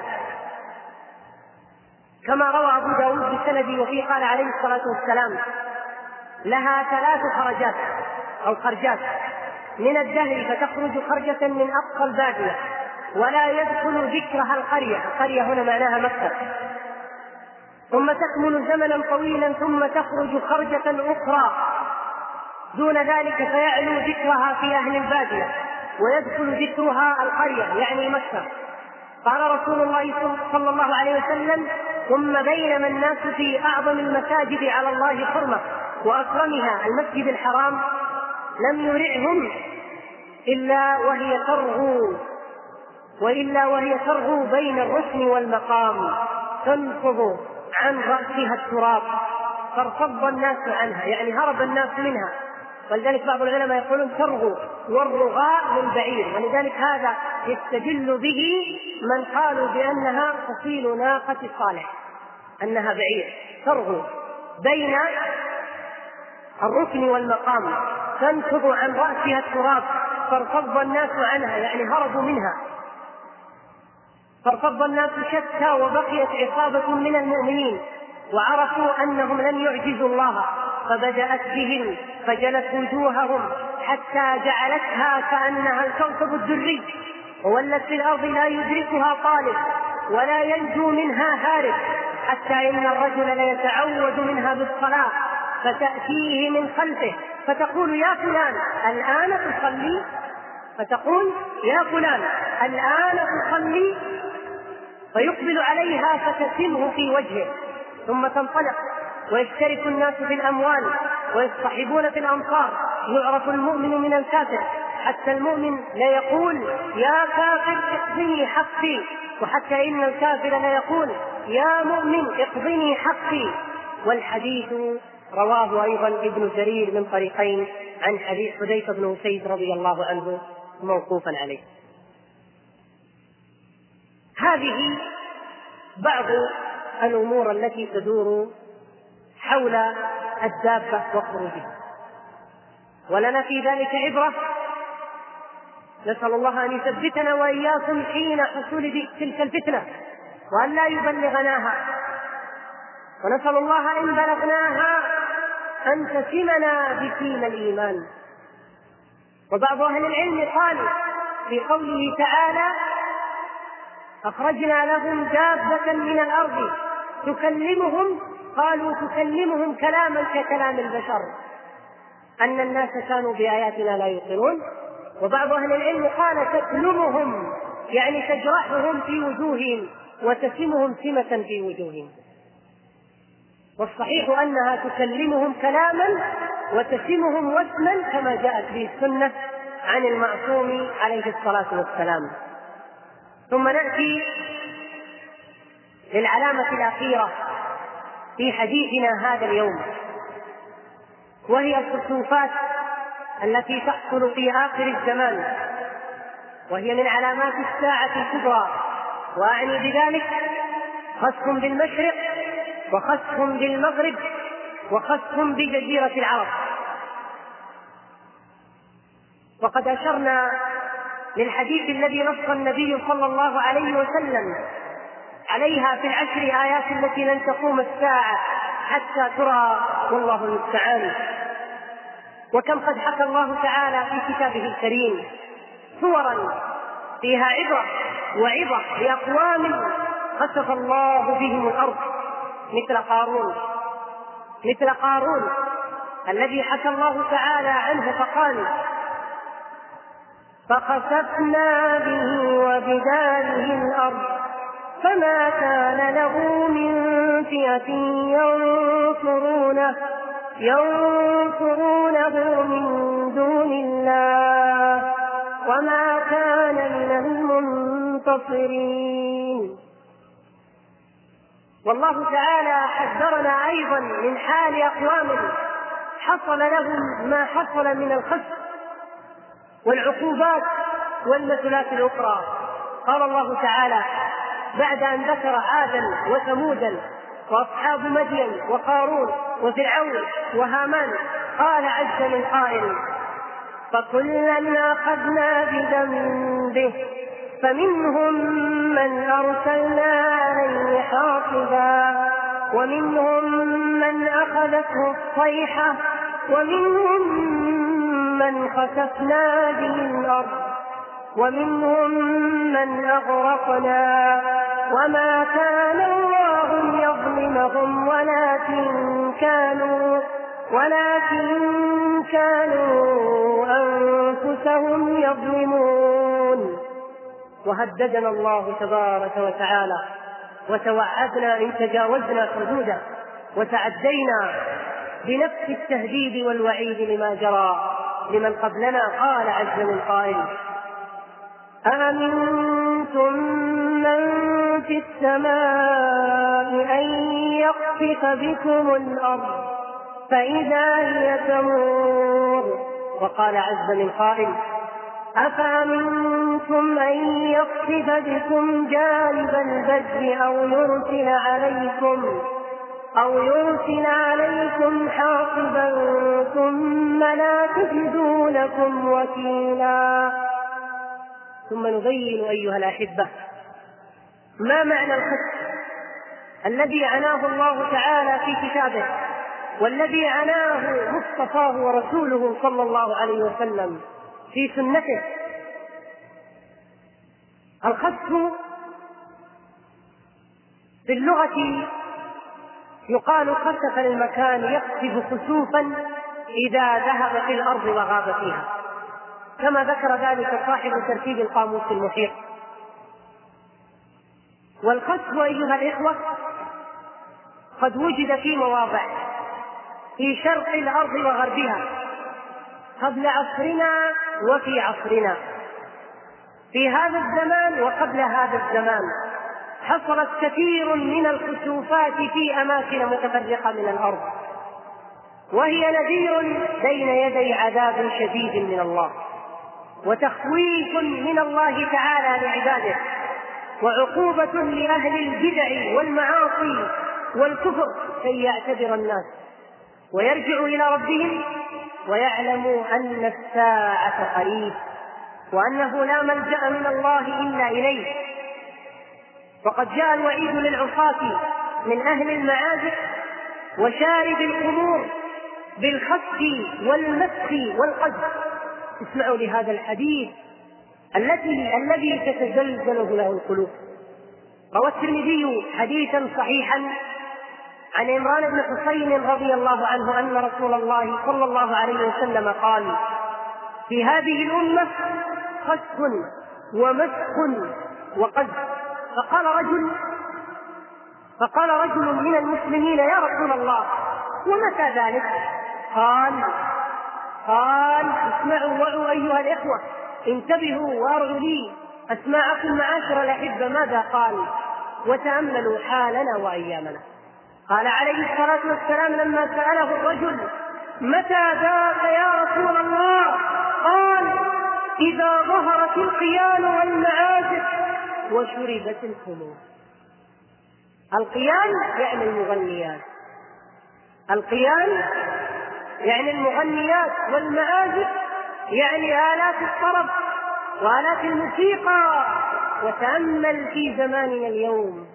كما روى أبو داود بسند وفيه قال عليه الصلاة والسلام: لها ثلاث خرجات أو خرجات من الدهر، فتخرج خرجة من أقصى البادية ولا يدخل ذكرها القرية، القرية هنا معناها مكة، ثم تكمل زمنا طويلا ثم تخرج خرجة أخرى دون ذلك فيعلو ذكرها في أهل البادية ويدخل ذكرها القرية يعني مكة. قال رسول الله صلى الله عليه وسلم: ثم بينما الناس في أعظم المساجد على الله حرمة وأكرمها المسجد الحرام لم يرعهم إلا وهي ترغو وإلا وهي ترغو بين الركن والمقام تنفض عن رأسها التراب فارتض الناس عنها، يعني هرب الناس منها. ولذلك بعض العلماء يقولون ترغو، والرغاء للبعير، ولذلك هذا يستدل به من قالوا بأنها فصيل ناقة صالح، أنها بعير ترغو بين الركن والمقام تنفض عن رأسها التراب فارتض الناس عنها، يعني هربوا منها. فارتض الناس شتى وبقيت عصابة من المؤمنين وعرفوا أنهم لن يعجزوا الله فبدأت بهم فجلت وجوههم حتى جعلتها كأنها الكوكب الدري، وولت في الأرض لا يدركها طالب ولا ينجو منها هارب، حتى إن الرجل ليتعود منها بالصلاة فتأتيه من خلفه فتقول: يا فلان الآن تصلي؟ فتقول: يا فلان الآن تصلي؟ فيقبل عليها فتسمه في وجهه ثم تنطلق، ويشترك الناس في الأموال ويصطحبون في الأمصار، يعرف المؤمن من الكافر، حتى المؤمن لا يقول: يا كافر اقضني حقي، وحتى إن الكافر لا يقول: يا مؤمن اقضني حقي. والحديث رواه أيضا ابن جرير من طريقين عن حديث حذيفة بن أسيد رضي الله عنه موقوفا عليه. هذه بعض الأمور التي تدور حول الدابة وخروجها، ولنا في ذلك عبرة، نسأل الله أن يثبتنا وإياكم حين حصول تلك الفتنة وأن لا يبلغناها، ونسأل الله إن بلغناها أن تسمنا بسيم الإيمان. وبعض أهل العلم قال في قوله تعالى: أخرجنا لهم دابة من الأرض تكلمهم، قالوا تكلمهم كلاما ككلام البشر، أن الناس كانوا بآياتنا لا يوقنون. وبعض أهل العلم قال تكلمهم يعني تجرحهم في وجوههم وتسمهم سمة في وجوههم، والصحيح أنها تكلمهم كلاما وتسمهم وسما كما جاءت به السنة عن المعصوم عليه الصلاة والسلام. ثم نأتي للعلامة الأخيرة في حديثنا هذا اليوم، وهي الكسوفات التي تحصل في آخر الزمان، وهي من علامات الساعة الكبرى. وأعني بذلك خسف بالمشرق وخسف بالمغرب وخسف بجزيرة العرب. وقد أشرنا للحديث الذي نص النبي صلى الله عليه وسلم عليها في العشر آيات التي لن تقوم الساعة حتى ترى، والله المستعان. وكم قد حكى الله تعالى في كتابه الكريم صورا فيها عبرة وعظة لأقوام خسف الله بهم الأرض، مثل قارون مثل قارون الذي حكى الله تعالى عنه فقال: فخسفنا به وبداره الأرض فما كان له من فئة ينصرونه ينصرونه من دون الله وما كان من المنتصرين. والله تعالى حذرنا أيضا من حال أقوام حصل لهم ما حصل من الخسف والعقوبات والمثلات الأخرى. قال الله تعالى بعد أن ذكر عادا وثمودا وأصحاب مدين وقارون وفرعون وهامان، قال عز من قائل: فكلا أخذنا بذنبه فمنهم من أرسلنا عليه حاصبا ومنهم من أخذته الصيحة ومنهم من خسفنا به الأرض ومنهم من أغرقنا وما كان الله ليظلمهم ولكن كانوا ولكن كانوا أنفسهم يظلمون. وهددنا الله تبارك وتعالى وتوعدنا إن تجاوزنا حدوده وتعدينا بنفس التهديد والوعيد لما جرى لمن قبلنا. قال عز من قائل: أأمنتم من في السماء أن يخسف بكم الأرض فإذا هي تمور. وقال عز من قائل: أفأمنتم أن يخسف بكم جانب البر أو يرسل عليكم أو يرسل عليكم حاصبا ثم لا تجدوا لكم وكيلا. ثم نبين أيها الأحبة ما معنى الخسف الذي عناه الله تعالى في كتابه والذي عناه مصطفاه ورسوله صلى الله عليه وسلم في سنته. الخسف في اللغة يقال خسف المكان، يخسف خسوفا إذا ذهب في الأرض وغاب فيها، كما ذكر ذلك صاحب ترتيب القاموس المحيط. والخسف أيها الإخوة قد وجد في مواضع في شرق الأرض وغربها قبل عصرنا وفي عصرنا، في هذا الزمان وقبل هذا الزمان حصلت كثير من الخسوفات في أماكن متفرقة من الأرض، وهي نذير بين يدي عذاب شديد من الله وتخويف من الله تعالى لعباده وعقوبة لأهل البدع والمعاصي والكفر كي يعتبر الناس ويرجعوا إلى ربهم ويعلموا أن الساعة قريب وأنه لا ملجأ من الله إلا إليه. وقد جاء الوعيد للعصاة من أهل المعازف وشارب الخمور بالخسف والمسخ والقذف. اسمعوا لهذا الحديث الذي الذي تتزلزل له القلوب. روى الترمذي حديثا صحيحا عن عمران بن حسين رضي الله عنه أن رسول الله صلى الله عليه وسلم قال: في هذه الأمة خسف ومسخ وقذف. فقال رجل فقال رجل من المسلمين: يا رسول الله ومتى ذلك؟ قال قال اسمعوا وعوا أيها الإخوة، انتبهوا وارعوا لي أسماعكم معاشر الأحبة ماذا قال؟ وتأملوا حالنا وأيامنا. قال عليه الصلاة والسلام لما سأله الرجل متى ذاك يا رسول الله؟ قال إذا ظهرت القيان والمعازف وشربت الخمور. القيان يعني المغنيات، القيان يعني المغنيات، والمعازف يعني آلات الطرب وآلات الموسيقى. وتأمل في زماننا اليوم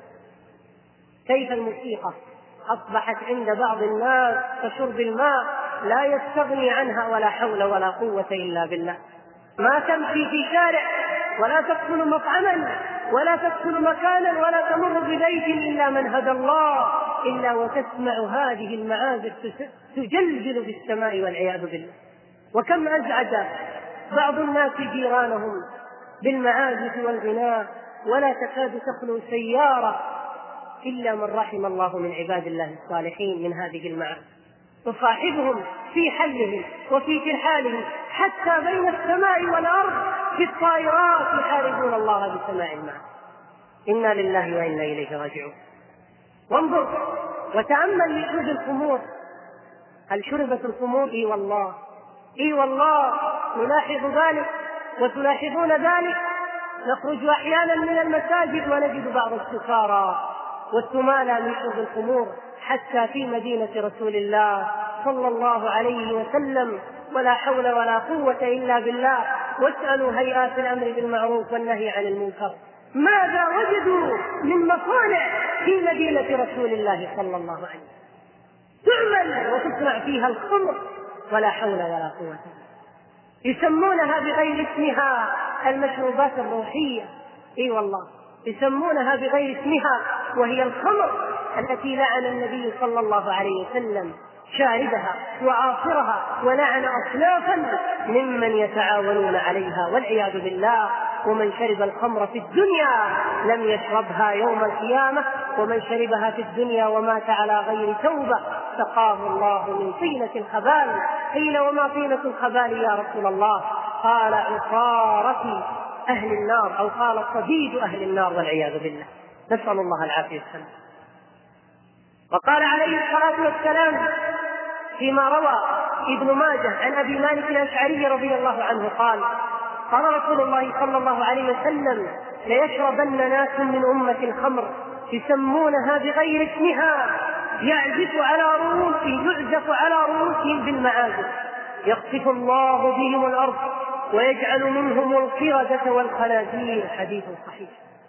كيف الموسيقى أصبحت عند بعض الناس كشرب الماء، لا يستغني عنها ولا حول ولا قوة إلا بالله. ما تمشي في شارع ولا تدخل مطعما ولا تدخل مكانا ولا تمر ببيت إلا من هدى الله إلا وتسمع هذه المعازف تجلجل بالسماء والعياذ بالله. وكم أزعج بعض الناس جيرانهم بالمعازف والغناء، ولا تكاد تخلو سيارة إلا من رحم الله من عباد الله الصالحين من هذه المعازف، تصاحبهم في حلهم وفي ترحالهم، حتى بين السماء والأرض في الطائرات يحاربون الله بسماع المعازف. إنا لله وإنا إليه راجعون. وانظر وتأمل لشرب الخمور. هل شربت الخمور؟ إي والله، إي والله نلاحظ ذلك وتلاحظون ذلك. نخرج أحيانا من المساجد ونجد بعض السكارى والثمالى من شرب الخمور حتى في مدينة رسول الله صلى الله عليه وسلم، ولا حول ولا قوة إلا بالله. واسألوا هيئات الأمر بالمعروف والنهي عن المنكر ماذا وجدوا من مصانع في مدينة رسول الله صلى الله عليه وسلم تعمل وتصنع فيها الخمر، ولا حول ولا قوة. يسمونها بغير اسمها المشروبات الروحية، اي والله يسمونها بغير اسمها، وهي الخمر التي لعن النبي صلى الله عليه وسلم شاربها وعاصرها، ولعن أصنافا ممن يتعاونون عليها والعياذ بالله. ومن شرب الخمر في الدنيا لم يشربها يوم القيامة، ومن شربها في الدنيا ومات على غير توبة سقاه الله من طينة الخبال. قيل وما طينة الخبال يا رسول الله؟ قال عصارة أهل النار، أو قال صديد أهل النار والعياذ بالله. نسأل الله العافية والسلام. وقال عليه الصلاة والسلام فيما روى ابن ماجه عن أبي مالك الأشعري رضي الله عنه قال قال رسول الله صلى الله عليه وسلم ليشربن ناس من أمة الخمر يسمونها بغير اسمها يعزف على رؤوسهم يعزف على رؤوسهم بالمعازف، يخسف الله بهم الأرض ويجعل منهم القردة والخنازير. حديث صحيح.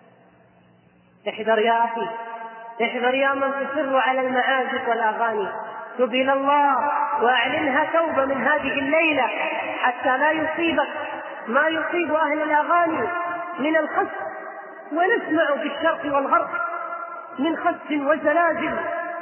احذر يا أخي، احذر يا من تصر على المعازف والأغاني، تب إلى الله وأعلنها توبة من هذه الليلة حتى لا يصيبك ما يصيب أهل الأغاني من الخسف. ونسمع في الشرق والغرب من خسف وزلازل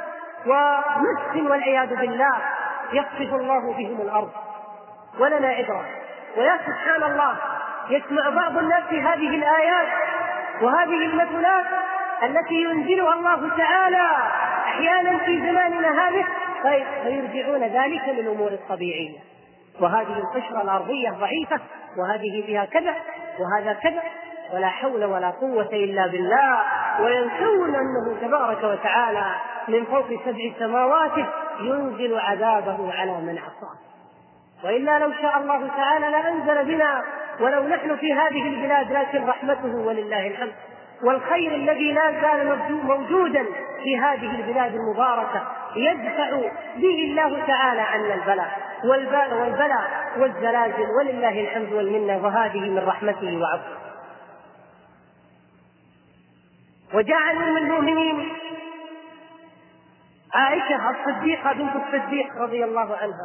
ومسخ والعياذ بالله، يخسف الله بهم الأرض ولنا عبرة. ويا سبحان الله يسمع بعض الناس هذه الآيات وهذه المثلات التي ينزلها الله تعالى أحيانا في زماننا هذا فيرجعون ذلك للأمور الطبيعية، وهذه القشرة الأرضية ضعيفة وهذه فيها كذا وهذا كذا، ولا حول ولا قوة إلا بالله. وينسون أنه تبارك وتعالى من فوق سبع سماوات ينزل عذابه على من عصاه. وإلا لو شاء الله تعالى لأنزل بنا ولو نحن في هذه البلاد، لكن رحمته ولله الحمد والخير الذي لا زال موجودا في هذه البلاد المباركة يدفع به الله تعالى عنا البلاء والبلاء والبلاء والزلازل ولله الحمد والمنة، وهذه من رحمته وعفوه. وجاء من المؤمنين عائشة الصديقة بنت الصديق رضي الله عنها،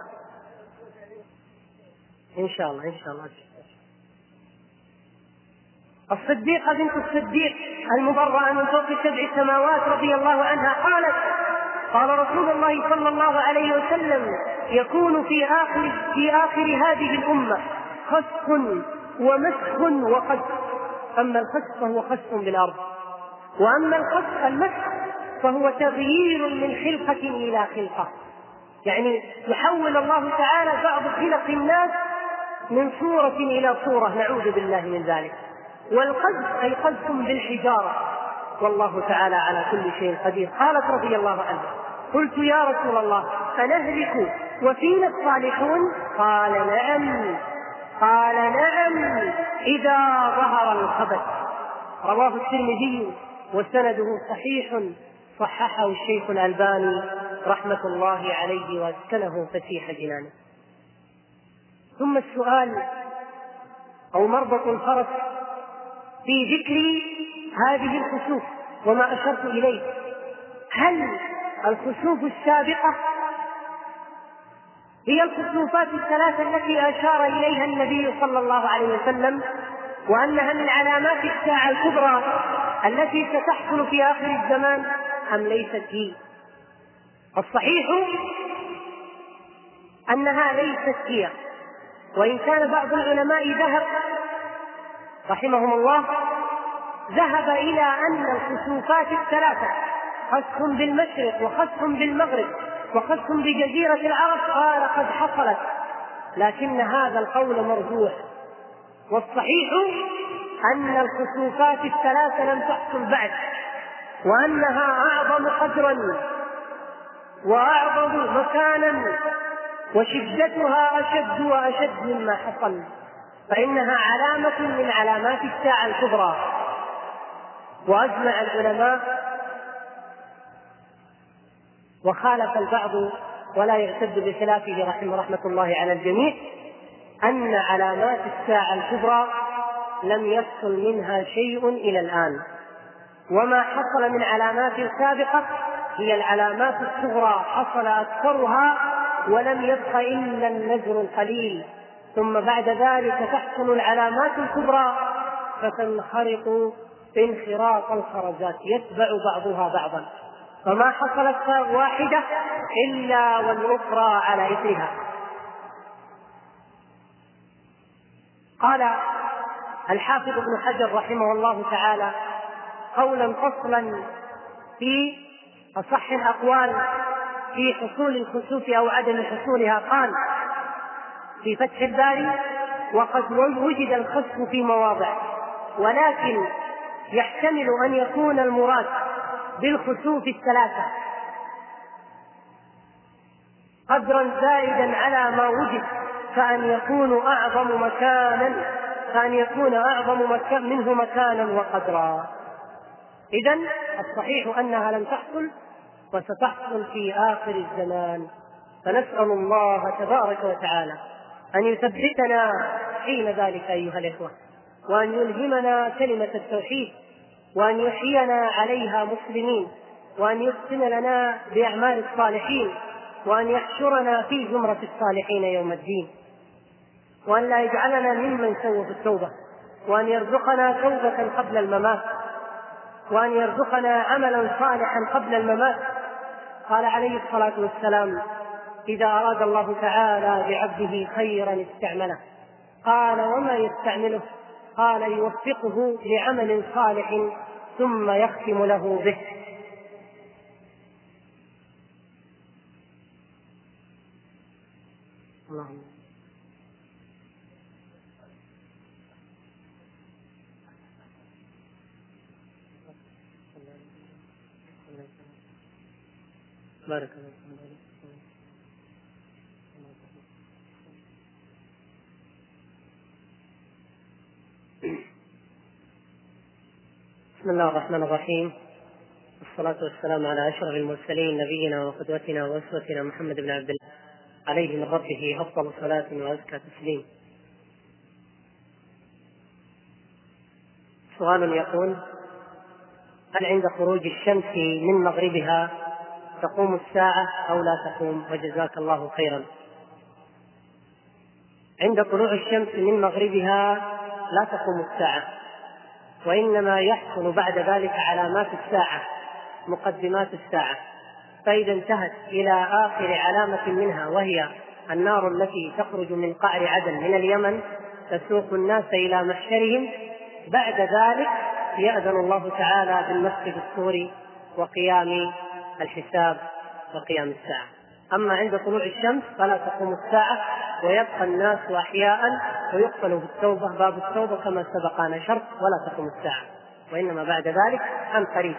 إن شاء الله إن شاء الله الصديقة بنت الصديق المبرأة من فوق سبع سماوات رضي الله عنها قالت قال رسول الله صلى الله عليه وسلم يكون في آخر, في آخر هذه الأمة خسف ومسخ وقذف. أما الخسف فهو خسف بالأرض، وأما الخسف المسخ فهو تغيير من خلقة إلى خلقة، يعني يحول الله تعالى بعض خلق الناس من صورة إلى صورة، نعوذ بالله من ذلك. والقذف أي قذف بالحجارة، والله تعالى على كل شيء قدير. قالت رضي الله عنها: قلت يا رسول الله أنهلك وفينا الصالحون؟ قال نعم. قال نعم إذا ظهر الخبث. رواه الترمذي وسنده صحيح، صححه الشيخ الألباني رحمة الله عليه واسكنه فسيح جنانه. ثم السؤال أو مربط الفرس في ذكر هذه الخسوف وما أشرت إليه: هل الخسوف السابقة هي الخسوفات الثلاثة التي أشار إليها النبي صلى الله عليه وسلم وأنها من علامات الساعة الكبرى التي ستحصل في آخر الزمان، أم ليست هي؟ الصحيح أنها ليست هي، وإن كان بعض العلماء ذهب رحمهم الله ذهب إلى أن الخسوفات الثلاثة خسف بالمشرق وخسف بالمغرب وخسف بجزيرة العرب قال قد حصلت، لكن هذا القول مرجوح، والصحيح أن الخسوفات الثلاثة لم تحصل بعد، وأنها أعظم قدرا وأعظم مكانا وشدتها أشد وأشد مما حصل، فإنها علامة من علامات الساعة الكبرى. وأجمع العلماء وخالف البعض ولا يعتد بخلافه رحمه رحمة الله على الجميع أن علامات الساعة الكبرى لم يحصل منها شيء إلى الآن، وما حصل من علامات سابقة هي العلامات الصغرى حصل أكثرها ولم يبق إلا النزر القليل، ثم بعد ذلك تحصل العلامات الكبرى فتنخرط انخراط الخرزات يتبع بعضها بعضا، فما حصلت واحدة إلا والأخرى على إثرها. قال الحافظ ابن حجر رحمه الله تعالى قولا فصلا في أصح الأقوال في حصول الخسوف أو عدم حصولها، قال في فتح الباري: وقد وجد الخسف في مواضع، ولكن يحتمل أن يكون المراد بالخسوف الثلاثة قدرا زائدا على ما وجد، فأن يكون أعظم مكانا فأن يكون أعظم مكان منه مكانا وقدرا. إذن الصحيح أنها لم تحصل وستحصل في آخر الزمان، فنسأل الله تبارك وتعالى أن يثبتنا حين ذلك أيها الإخوة، وأن يلهمنا كلمة التوحيد، وأن يحيينا عليها مسلمين، وأن يختم لنا بأعمال الصالحين، وأن يحشرنا في زمرة الصالحين يوم الدين، وأن لا يجعلنا ممن سووا في التوبة، وأن يرزقنا توبة قبل الممات، وأن يرزقنا عملا صالحا قبل الممات. قال عليه الصلاة والسلام: إذا أراد الله تعالى بعبده خيرا استعمله. قال: وما يستعمله؟ قال: يوفقه لعمل صالح ثم يختم له به. اللهم بارك الله فيك. بسم الله الرحمن الرحيم، والصلاة والسلام على أشرف المرسلين نبينا وقدوتنا وأسوتنا محمد بن عبد الله عليه من ربه أفضل صلاة وأزكى تسليم. سؤال يقول: هل عند خروج الشمس من مغربها تقوم الساعة أو لا تقوم؟ وجزاك الله خيرا. عند طلوع الشمس من مغربها لا تقوم الساعة، وإنما يحصل بعد ذلك علامات الساعة، مقدمات الساعة، فإذا انتهت إلى آخر علامة منها وهي النار التي تخرج من قعر عدن من اليمن تسوق الناس إلى محشرهم، بعد ذلك يأذن الله تعالى بالنفخ في الصور وقيام الحساب وقيام الساعة. أما عند طلوع الشمس فلا تقوم الساعة، ويبقى الناس أحياء ويقفل بالتوبة باب التوبة كما سبق أن شرط ولا تقوم الساعة، وإنما بعد ذلك عن قريب.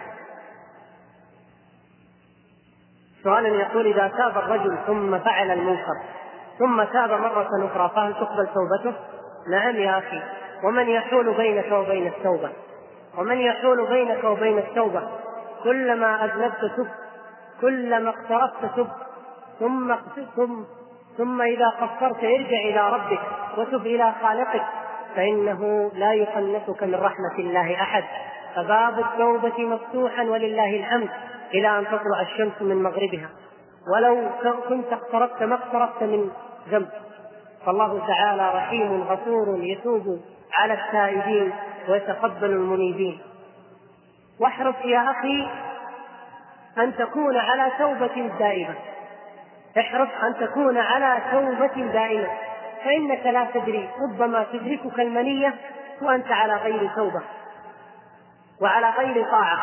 سؤال يقول: إذا تاب الرجل ثم فعل المنكر ثم تاب مرة أخرى فهل تقبل توبته؟ نعم يا أخي. ومن يحول بينك وبين التوبة؟ ومن يحول بينك وبين التوبة؟ كلما أذنبت تب، كلما اقترفت تب، ثم ثم ثم إذا قصرت ارجع إلى ربك وتب إلى خالقك، فإنه لا يخنثك من رحمة الله أحد. فباب التوبة مفتوحا ولله الحمد إلى أن تطلع الشمس من مغربها، ولو كنت اقتربت ما اقتربت من ذنب. فالله تعالى رحيم غفور يتوب على التائبين ويتقبل المنيبين. واحرص يا أخي أن تكون على توبة دائمة، احرص أن تكون على توبة دائمة، فإنك لا تدري، ربما تدركك المنية وأنت على غير توبة وعلى غير طاعة.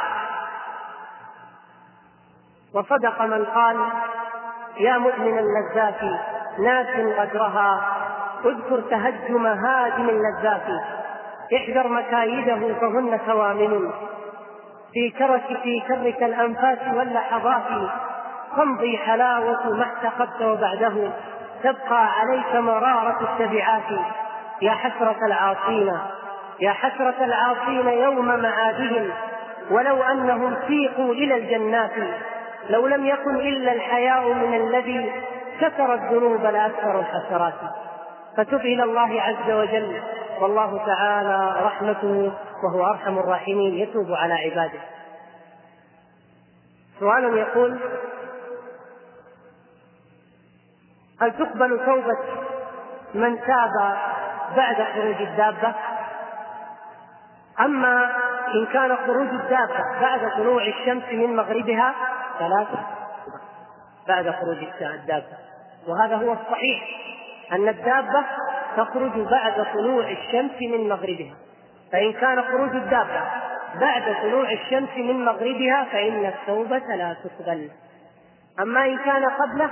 وصدق من قال: يا مؤمن اللذات ناس قدرها، اذكر تهجم هاجم اللذات، احذر مكايده فهن توامن، في كرك في كرك الأنفاس واللحظات، تمضي حلاوة ما احتقبت وبعده تبقى عليك مرارة التبعات. يا حسرة العاصين يا حسرة العاصين يوم معادهم، ولو أنهم سيقوا إلى الجنات، لو لم يكن إلا الحياء من الذي ستر الذنوب لأكثر الحسرات. فتب إلى الله عز وجل، والله تعالى رحمته وهو أرحم الراحمين يتوب على عباده. سؤال يقول: هل تقبل توبة من تاب بعد خروج الدابة؟ أما إن كان خروج الدابة بعد طلوع الشمس من مغربها فلا تقبل بعد خروج الدابة، وهذا هو الصحيح، أن الدابة تخرج بعد طلوع الشمس من مغربها. فإن كان خروج الدابة بعد طلوع الشمس من مغربها فإن التوبة لا تقبل. أما إن كان قبله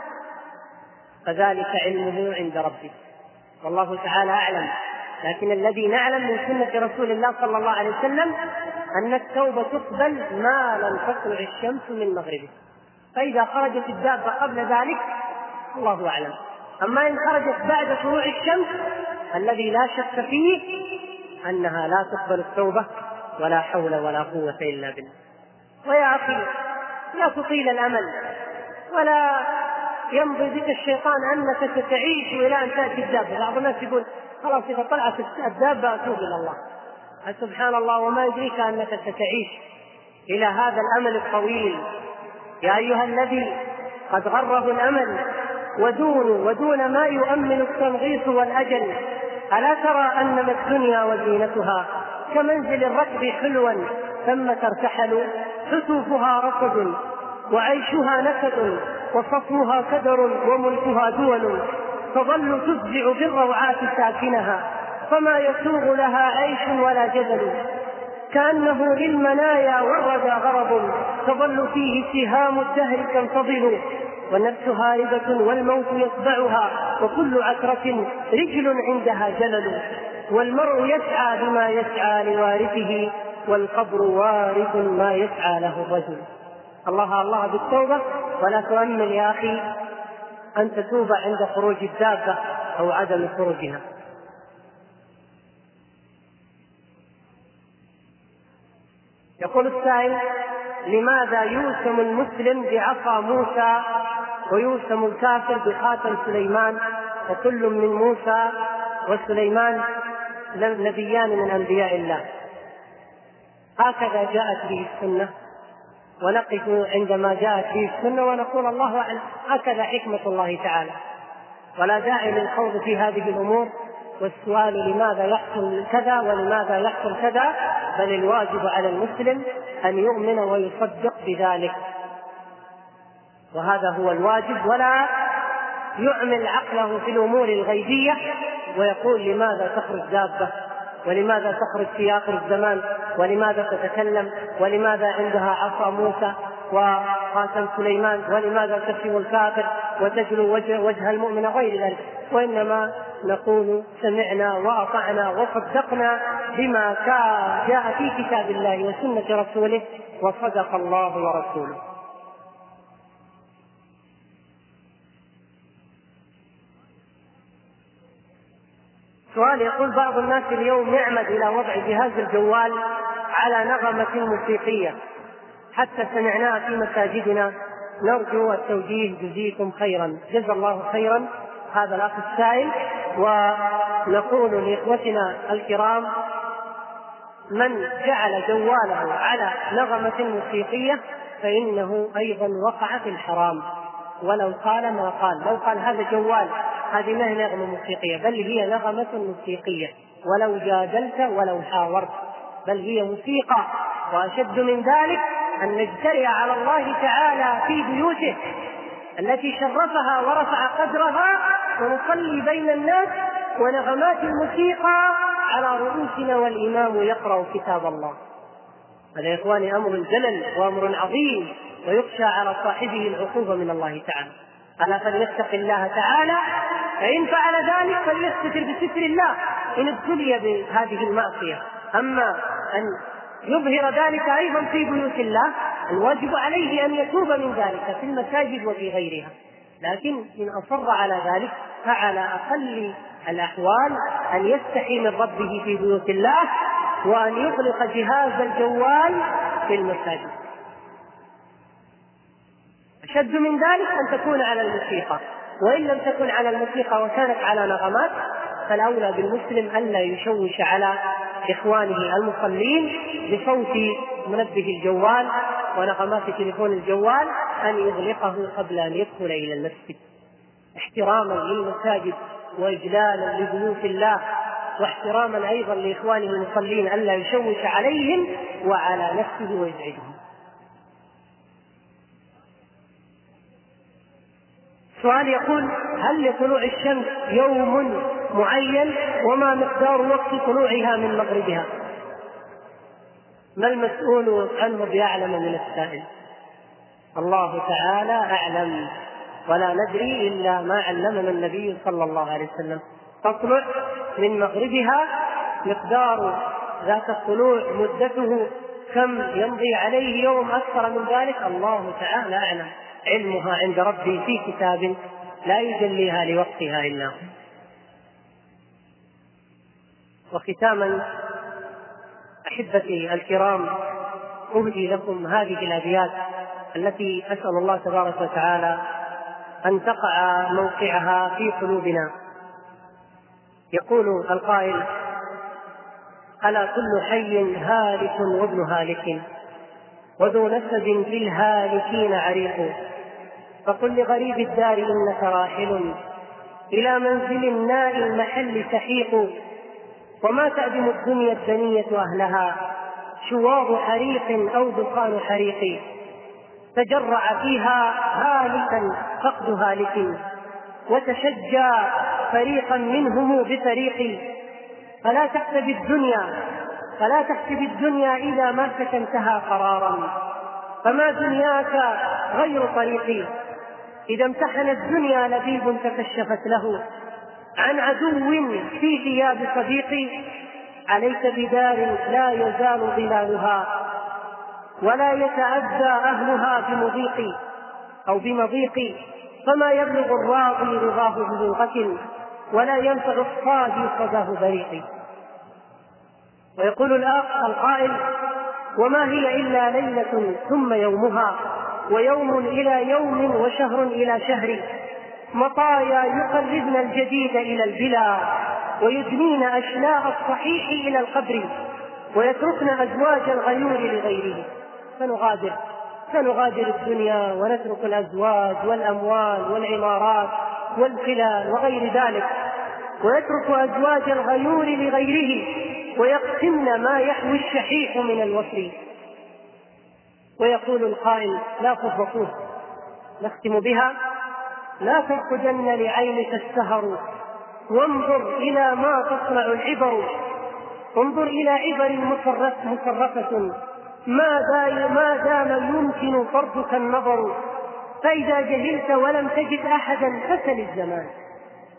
فذلك علمه عند ربه، والله تعالى أعلم. لكن الذي نعلم من سنة رسول الله صلى الله عليه وسلم أن التوبة تقبل ما لم تطلع الشمس من مغربها، فإذا خرجت الدابة قبل ذلك الله أعلم. أما إن خرجت بعد طلوع الشمس الذي لا شك فيه أنها لا تقبل التوبة، ولا حول ولا قوة إلا بالله. ويا أخي لا تطيل الأمل، ولا يمضي بك الشيطان أنك ستعيش إلى أن تأتي الدابة. بعض الناس يقول: خلاص إذا طلعت الدابة أتوب إلى الله. سبحان الله، وما يدريك أنك ستعيش إلى هذا الأمل الطويل. يا أيها الذي قد غره الأمل ودون ودون ما يؤمن التنغيص والأجل، ألا ترى أنما الدنيا وزينتها كمنزل الركب حلوا ثم ترتحل، حتوفها رصد وعيشها نكد، وصفوها كدر وملكها دول، تظل تفزع بالروعات ساكنها، فما يسوغ لها عيش ولا جدل، كأنه للمنايا والردى غرض، تظل فيه سهام الدهر تنتظل، والنفس هاربة والموت يتبعها، وكل عثرة رجل عندها جلل، والمرء يسعى بما يسعى لوارثه، والقبر وارث ما يسعى له الرجل. الله الله بالتوبة، ولا تؤمل يا أخي أن تتوب عند خروج الدابة أو عدم خروجها. يقول السائل: لماذا يوسم المسلم بعصا موسى ويوسم الكافر بخاتم سليمان، وكل من موسى وسليمان نبيان من أنبياء الله؟ هكذا جاءت به السنة، ونقف عندما جاءت به السنة ونقول الله أعلم، هكذا حكمة الله تعالى، ولا داعي للخوض في هذه الأمور والسؤال لماذا يحصل كذا ولماذا يحصل كذا، بل الواجب على المسلم أن يؤمن ويصدق بذلك، وهذا هو الواجب، ولا يعمل عقله في الأمور الغيبية ويقول لماذا تخرج دابة، ولماذا تخرج في آخر الزمان، ولماذا تتكلم، ولماذا عندها عصا موسى وخاتم سليمان، ولماذا تكشف الكافر وتجلو وجه, وجه المؤمن، غير ذلك. وإنما نقول سمعنا وأطعنا وصدقنا بما جاء في كتاب الله وسنة رسوله، وصدق الله ورسوله. سؤال يقول: بعض الناس اليوم يعمد إلى وضع جهاز الجوال على نغمة موسيقية حتى سمعناها في مساجدنا، نرجو التوجيه، جزيكم خيرا. جزا الله خيرا هذا الأخ السائل. ونقول لإخوتنا الكرام: من جعل جواله على نغمة موسيقية فإنه أيضا وقع في الحرام، ولو قال ما قال. لو قال هذا جوال، هذه ما هي نغمة موسيقية، بل هي نغمة موسيقية، ولو جادلت ولو حاورت، بل هي موسيقى. وأشد من ذلك أن نجترئ على الله تعالى في بيوته التي شرفها ورفع قدرها ونصلي بين الناس ونغمات الموسيقى على رؤوسنا والإمام يقرأ كتاب الله. هذا يا إخواني أمر جلل وأمر عظيم، ويخشى على صاحبه العقوبة من الله تعالى. ألا فليتق الله تعالى، فإن فعل ذلك فليستتر بستر الله إن ابتلي بهذه المعصية. أما أن يظهر ذلك أيضا في بيوت الله، الواجب عليه أن يتوب من ذلك في المساجد وفي غيرها، لكن إن أصر على ذلك فعلى أقل الأحوال أن يستحي من ربه في بيوت الله، وأن يغلق جهاز الجوال في المساجد. أشد من ذلك أن تكون على الموسيقى، وإن لم تكن على الموسيقى وكانت على نغمات فالأولى بالمسلم ألا يشوش على إخوانه المصلين بصوت منبه الجوال ونغمات تليفون الجوال، أن يغلقه قبل أن يدخل إلى المسجد، احتراما للمساجد وإجلالا لبيوت الله، واحتراما أيضا لإخوانه المصلين ألا يشوش عليهم وعلى نفسه ويزعجهم. سؤال يقول: هل لطلوع الشمس يوم معين؟ وما مقدار وقت طلوعها من مغربها؟ ما المسؤول عنه بأعلم من السائل؟ الله تعالى أعلم، ولا ندري إلا ما علمنا النبي صلى الله عليه وسلم. تطلع من مغربها، مقدار ذاك الطلوع مدته كم يمضي عليه يوم أكثر من ذلك الله تعالى أعلم، علمها عند ربي في كتاب لا يجليها لوقتها إلا هو. وختاما أحبتي الكرام، أهدي لكم هذه الأبيات التي أسأل الله تبارك وتعالى أن تقع موقعها في قلوبنا. يقول القائل: ألا كل حي هالك وابن هالك، وذو نسب للهالكين عريق، فقل لغريب الدار إنك راحل، إلى منزل النار المحل سحيق، وما تعدم الدنيا الدنية أهلها، شواظ حريق أو دخان حريق، تجرع فيها هالكا فقد هالك، وتشجى فريقا منهم بفريق، فلا تحسب الدنيا فلا تحسب الدنيا إذا ما سكنتها قرارا، فما دنياك غير طريق، إذا امتحن الدنيا لبيب تكشفت له عن عدو في ثياب صديق، عليك بدار لا يزال ظلالها ولا يتأذى أهلها بمضيق أو بمضيق، فما يبلغ الراضي رضاه بلغة ولا ينفع الصادي صداه بريق. ويقول الآخ القائل: وما هي إلا ليلة ثم يومها، ويوم إلى يوم وشهر إلى شهر، مطايا يقربن الجديد إلى البلا، ويدنين أشلاء الصحيح إلى القبر، ويتركن أزواج الغيور لغيره. فنغادر فنغادر الدنيا ونترك الأزواج والأموال والعمارات والخلال وغير ذلك، ويترك أزواج الغيور لغيره، ويقسمن ما يحوي الشحيح من الوفر. ويقول القائل: لا تفرطوه، نختم بها: لا تفقدن لعينك السهر، وانظر إلى ما تصنع العبر، انظر إلى عبر مصرفة ما دام يمكن طردك النظر، فإذا جهلت ولم تجد أحدا فسل الزمان.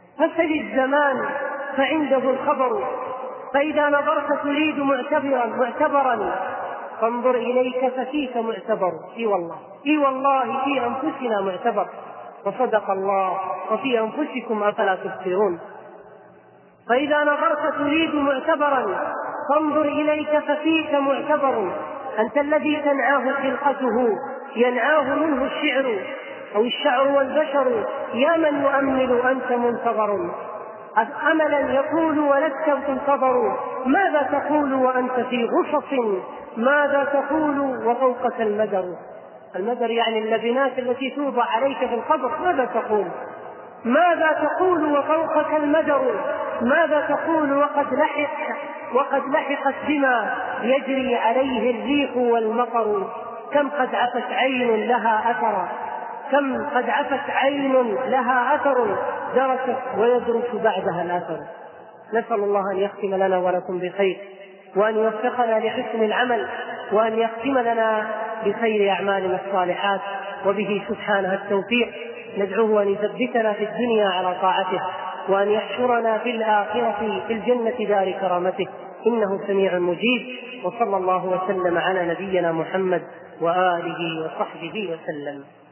فسل الزمان فعنده الخبر، فإذا نظرت تريد معتبرا معتبرا فانظر إليك ففيك معتبر. إي والله إي والله في أنفسنا معتبر، وصدق الله، وفي أنفسكم أفلا تبصرون. فإذا نظرت تريد معتبرا فانظر إليك ففيك معتبر، أنت الذي تنعاه خلقته ينعاه منه الشعر أو الشعر والبشر، يا من يؤمل أنت منتظر، أملا يقول ولست تنتظر. ماذا تقول وأنت في غصص؟ ماذا تقول وفوقك المدر؟ المدر يعني اللبنات التي توضع عليك في القبر. ماذا تقول؟ ماذا تقول وفوقك المدر؟ ماذا تقول وقد لحق وقد لحقت بما يجري عليه الريح والمطر؟ كم قد عفت عين لها أثر، كم قد عفت عين لها أثر درست ويدرس بعدها الأثر. نسأل الله أن يختم لنا ولكم بخير، وأن يوفقنا لحسن العمل، وأن يختم لنا بخير أعمالنا الصالحات، وبه سبحانه التوفيق. ندعوه أن يثبتنا في الدنيا على طاعته، وأن يحشرنا في الآخرة في الجنة دار كرامته، إنه سميع مجيب. وصلى الله وسلم على نبينا محمد وآله وصحبه وسلم.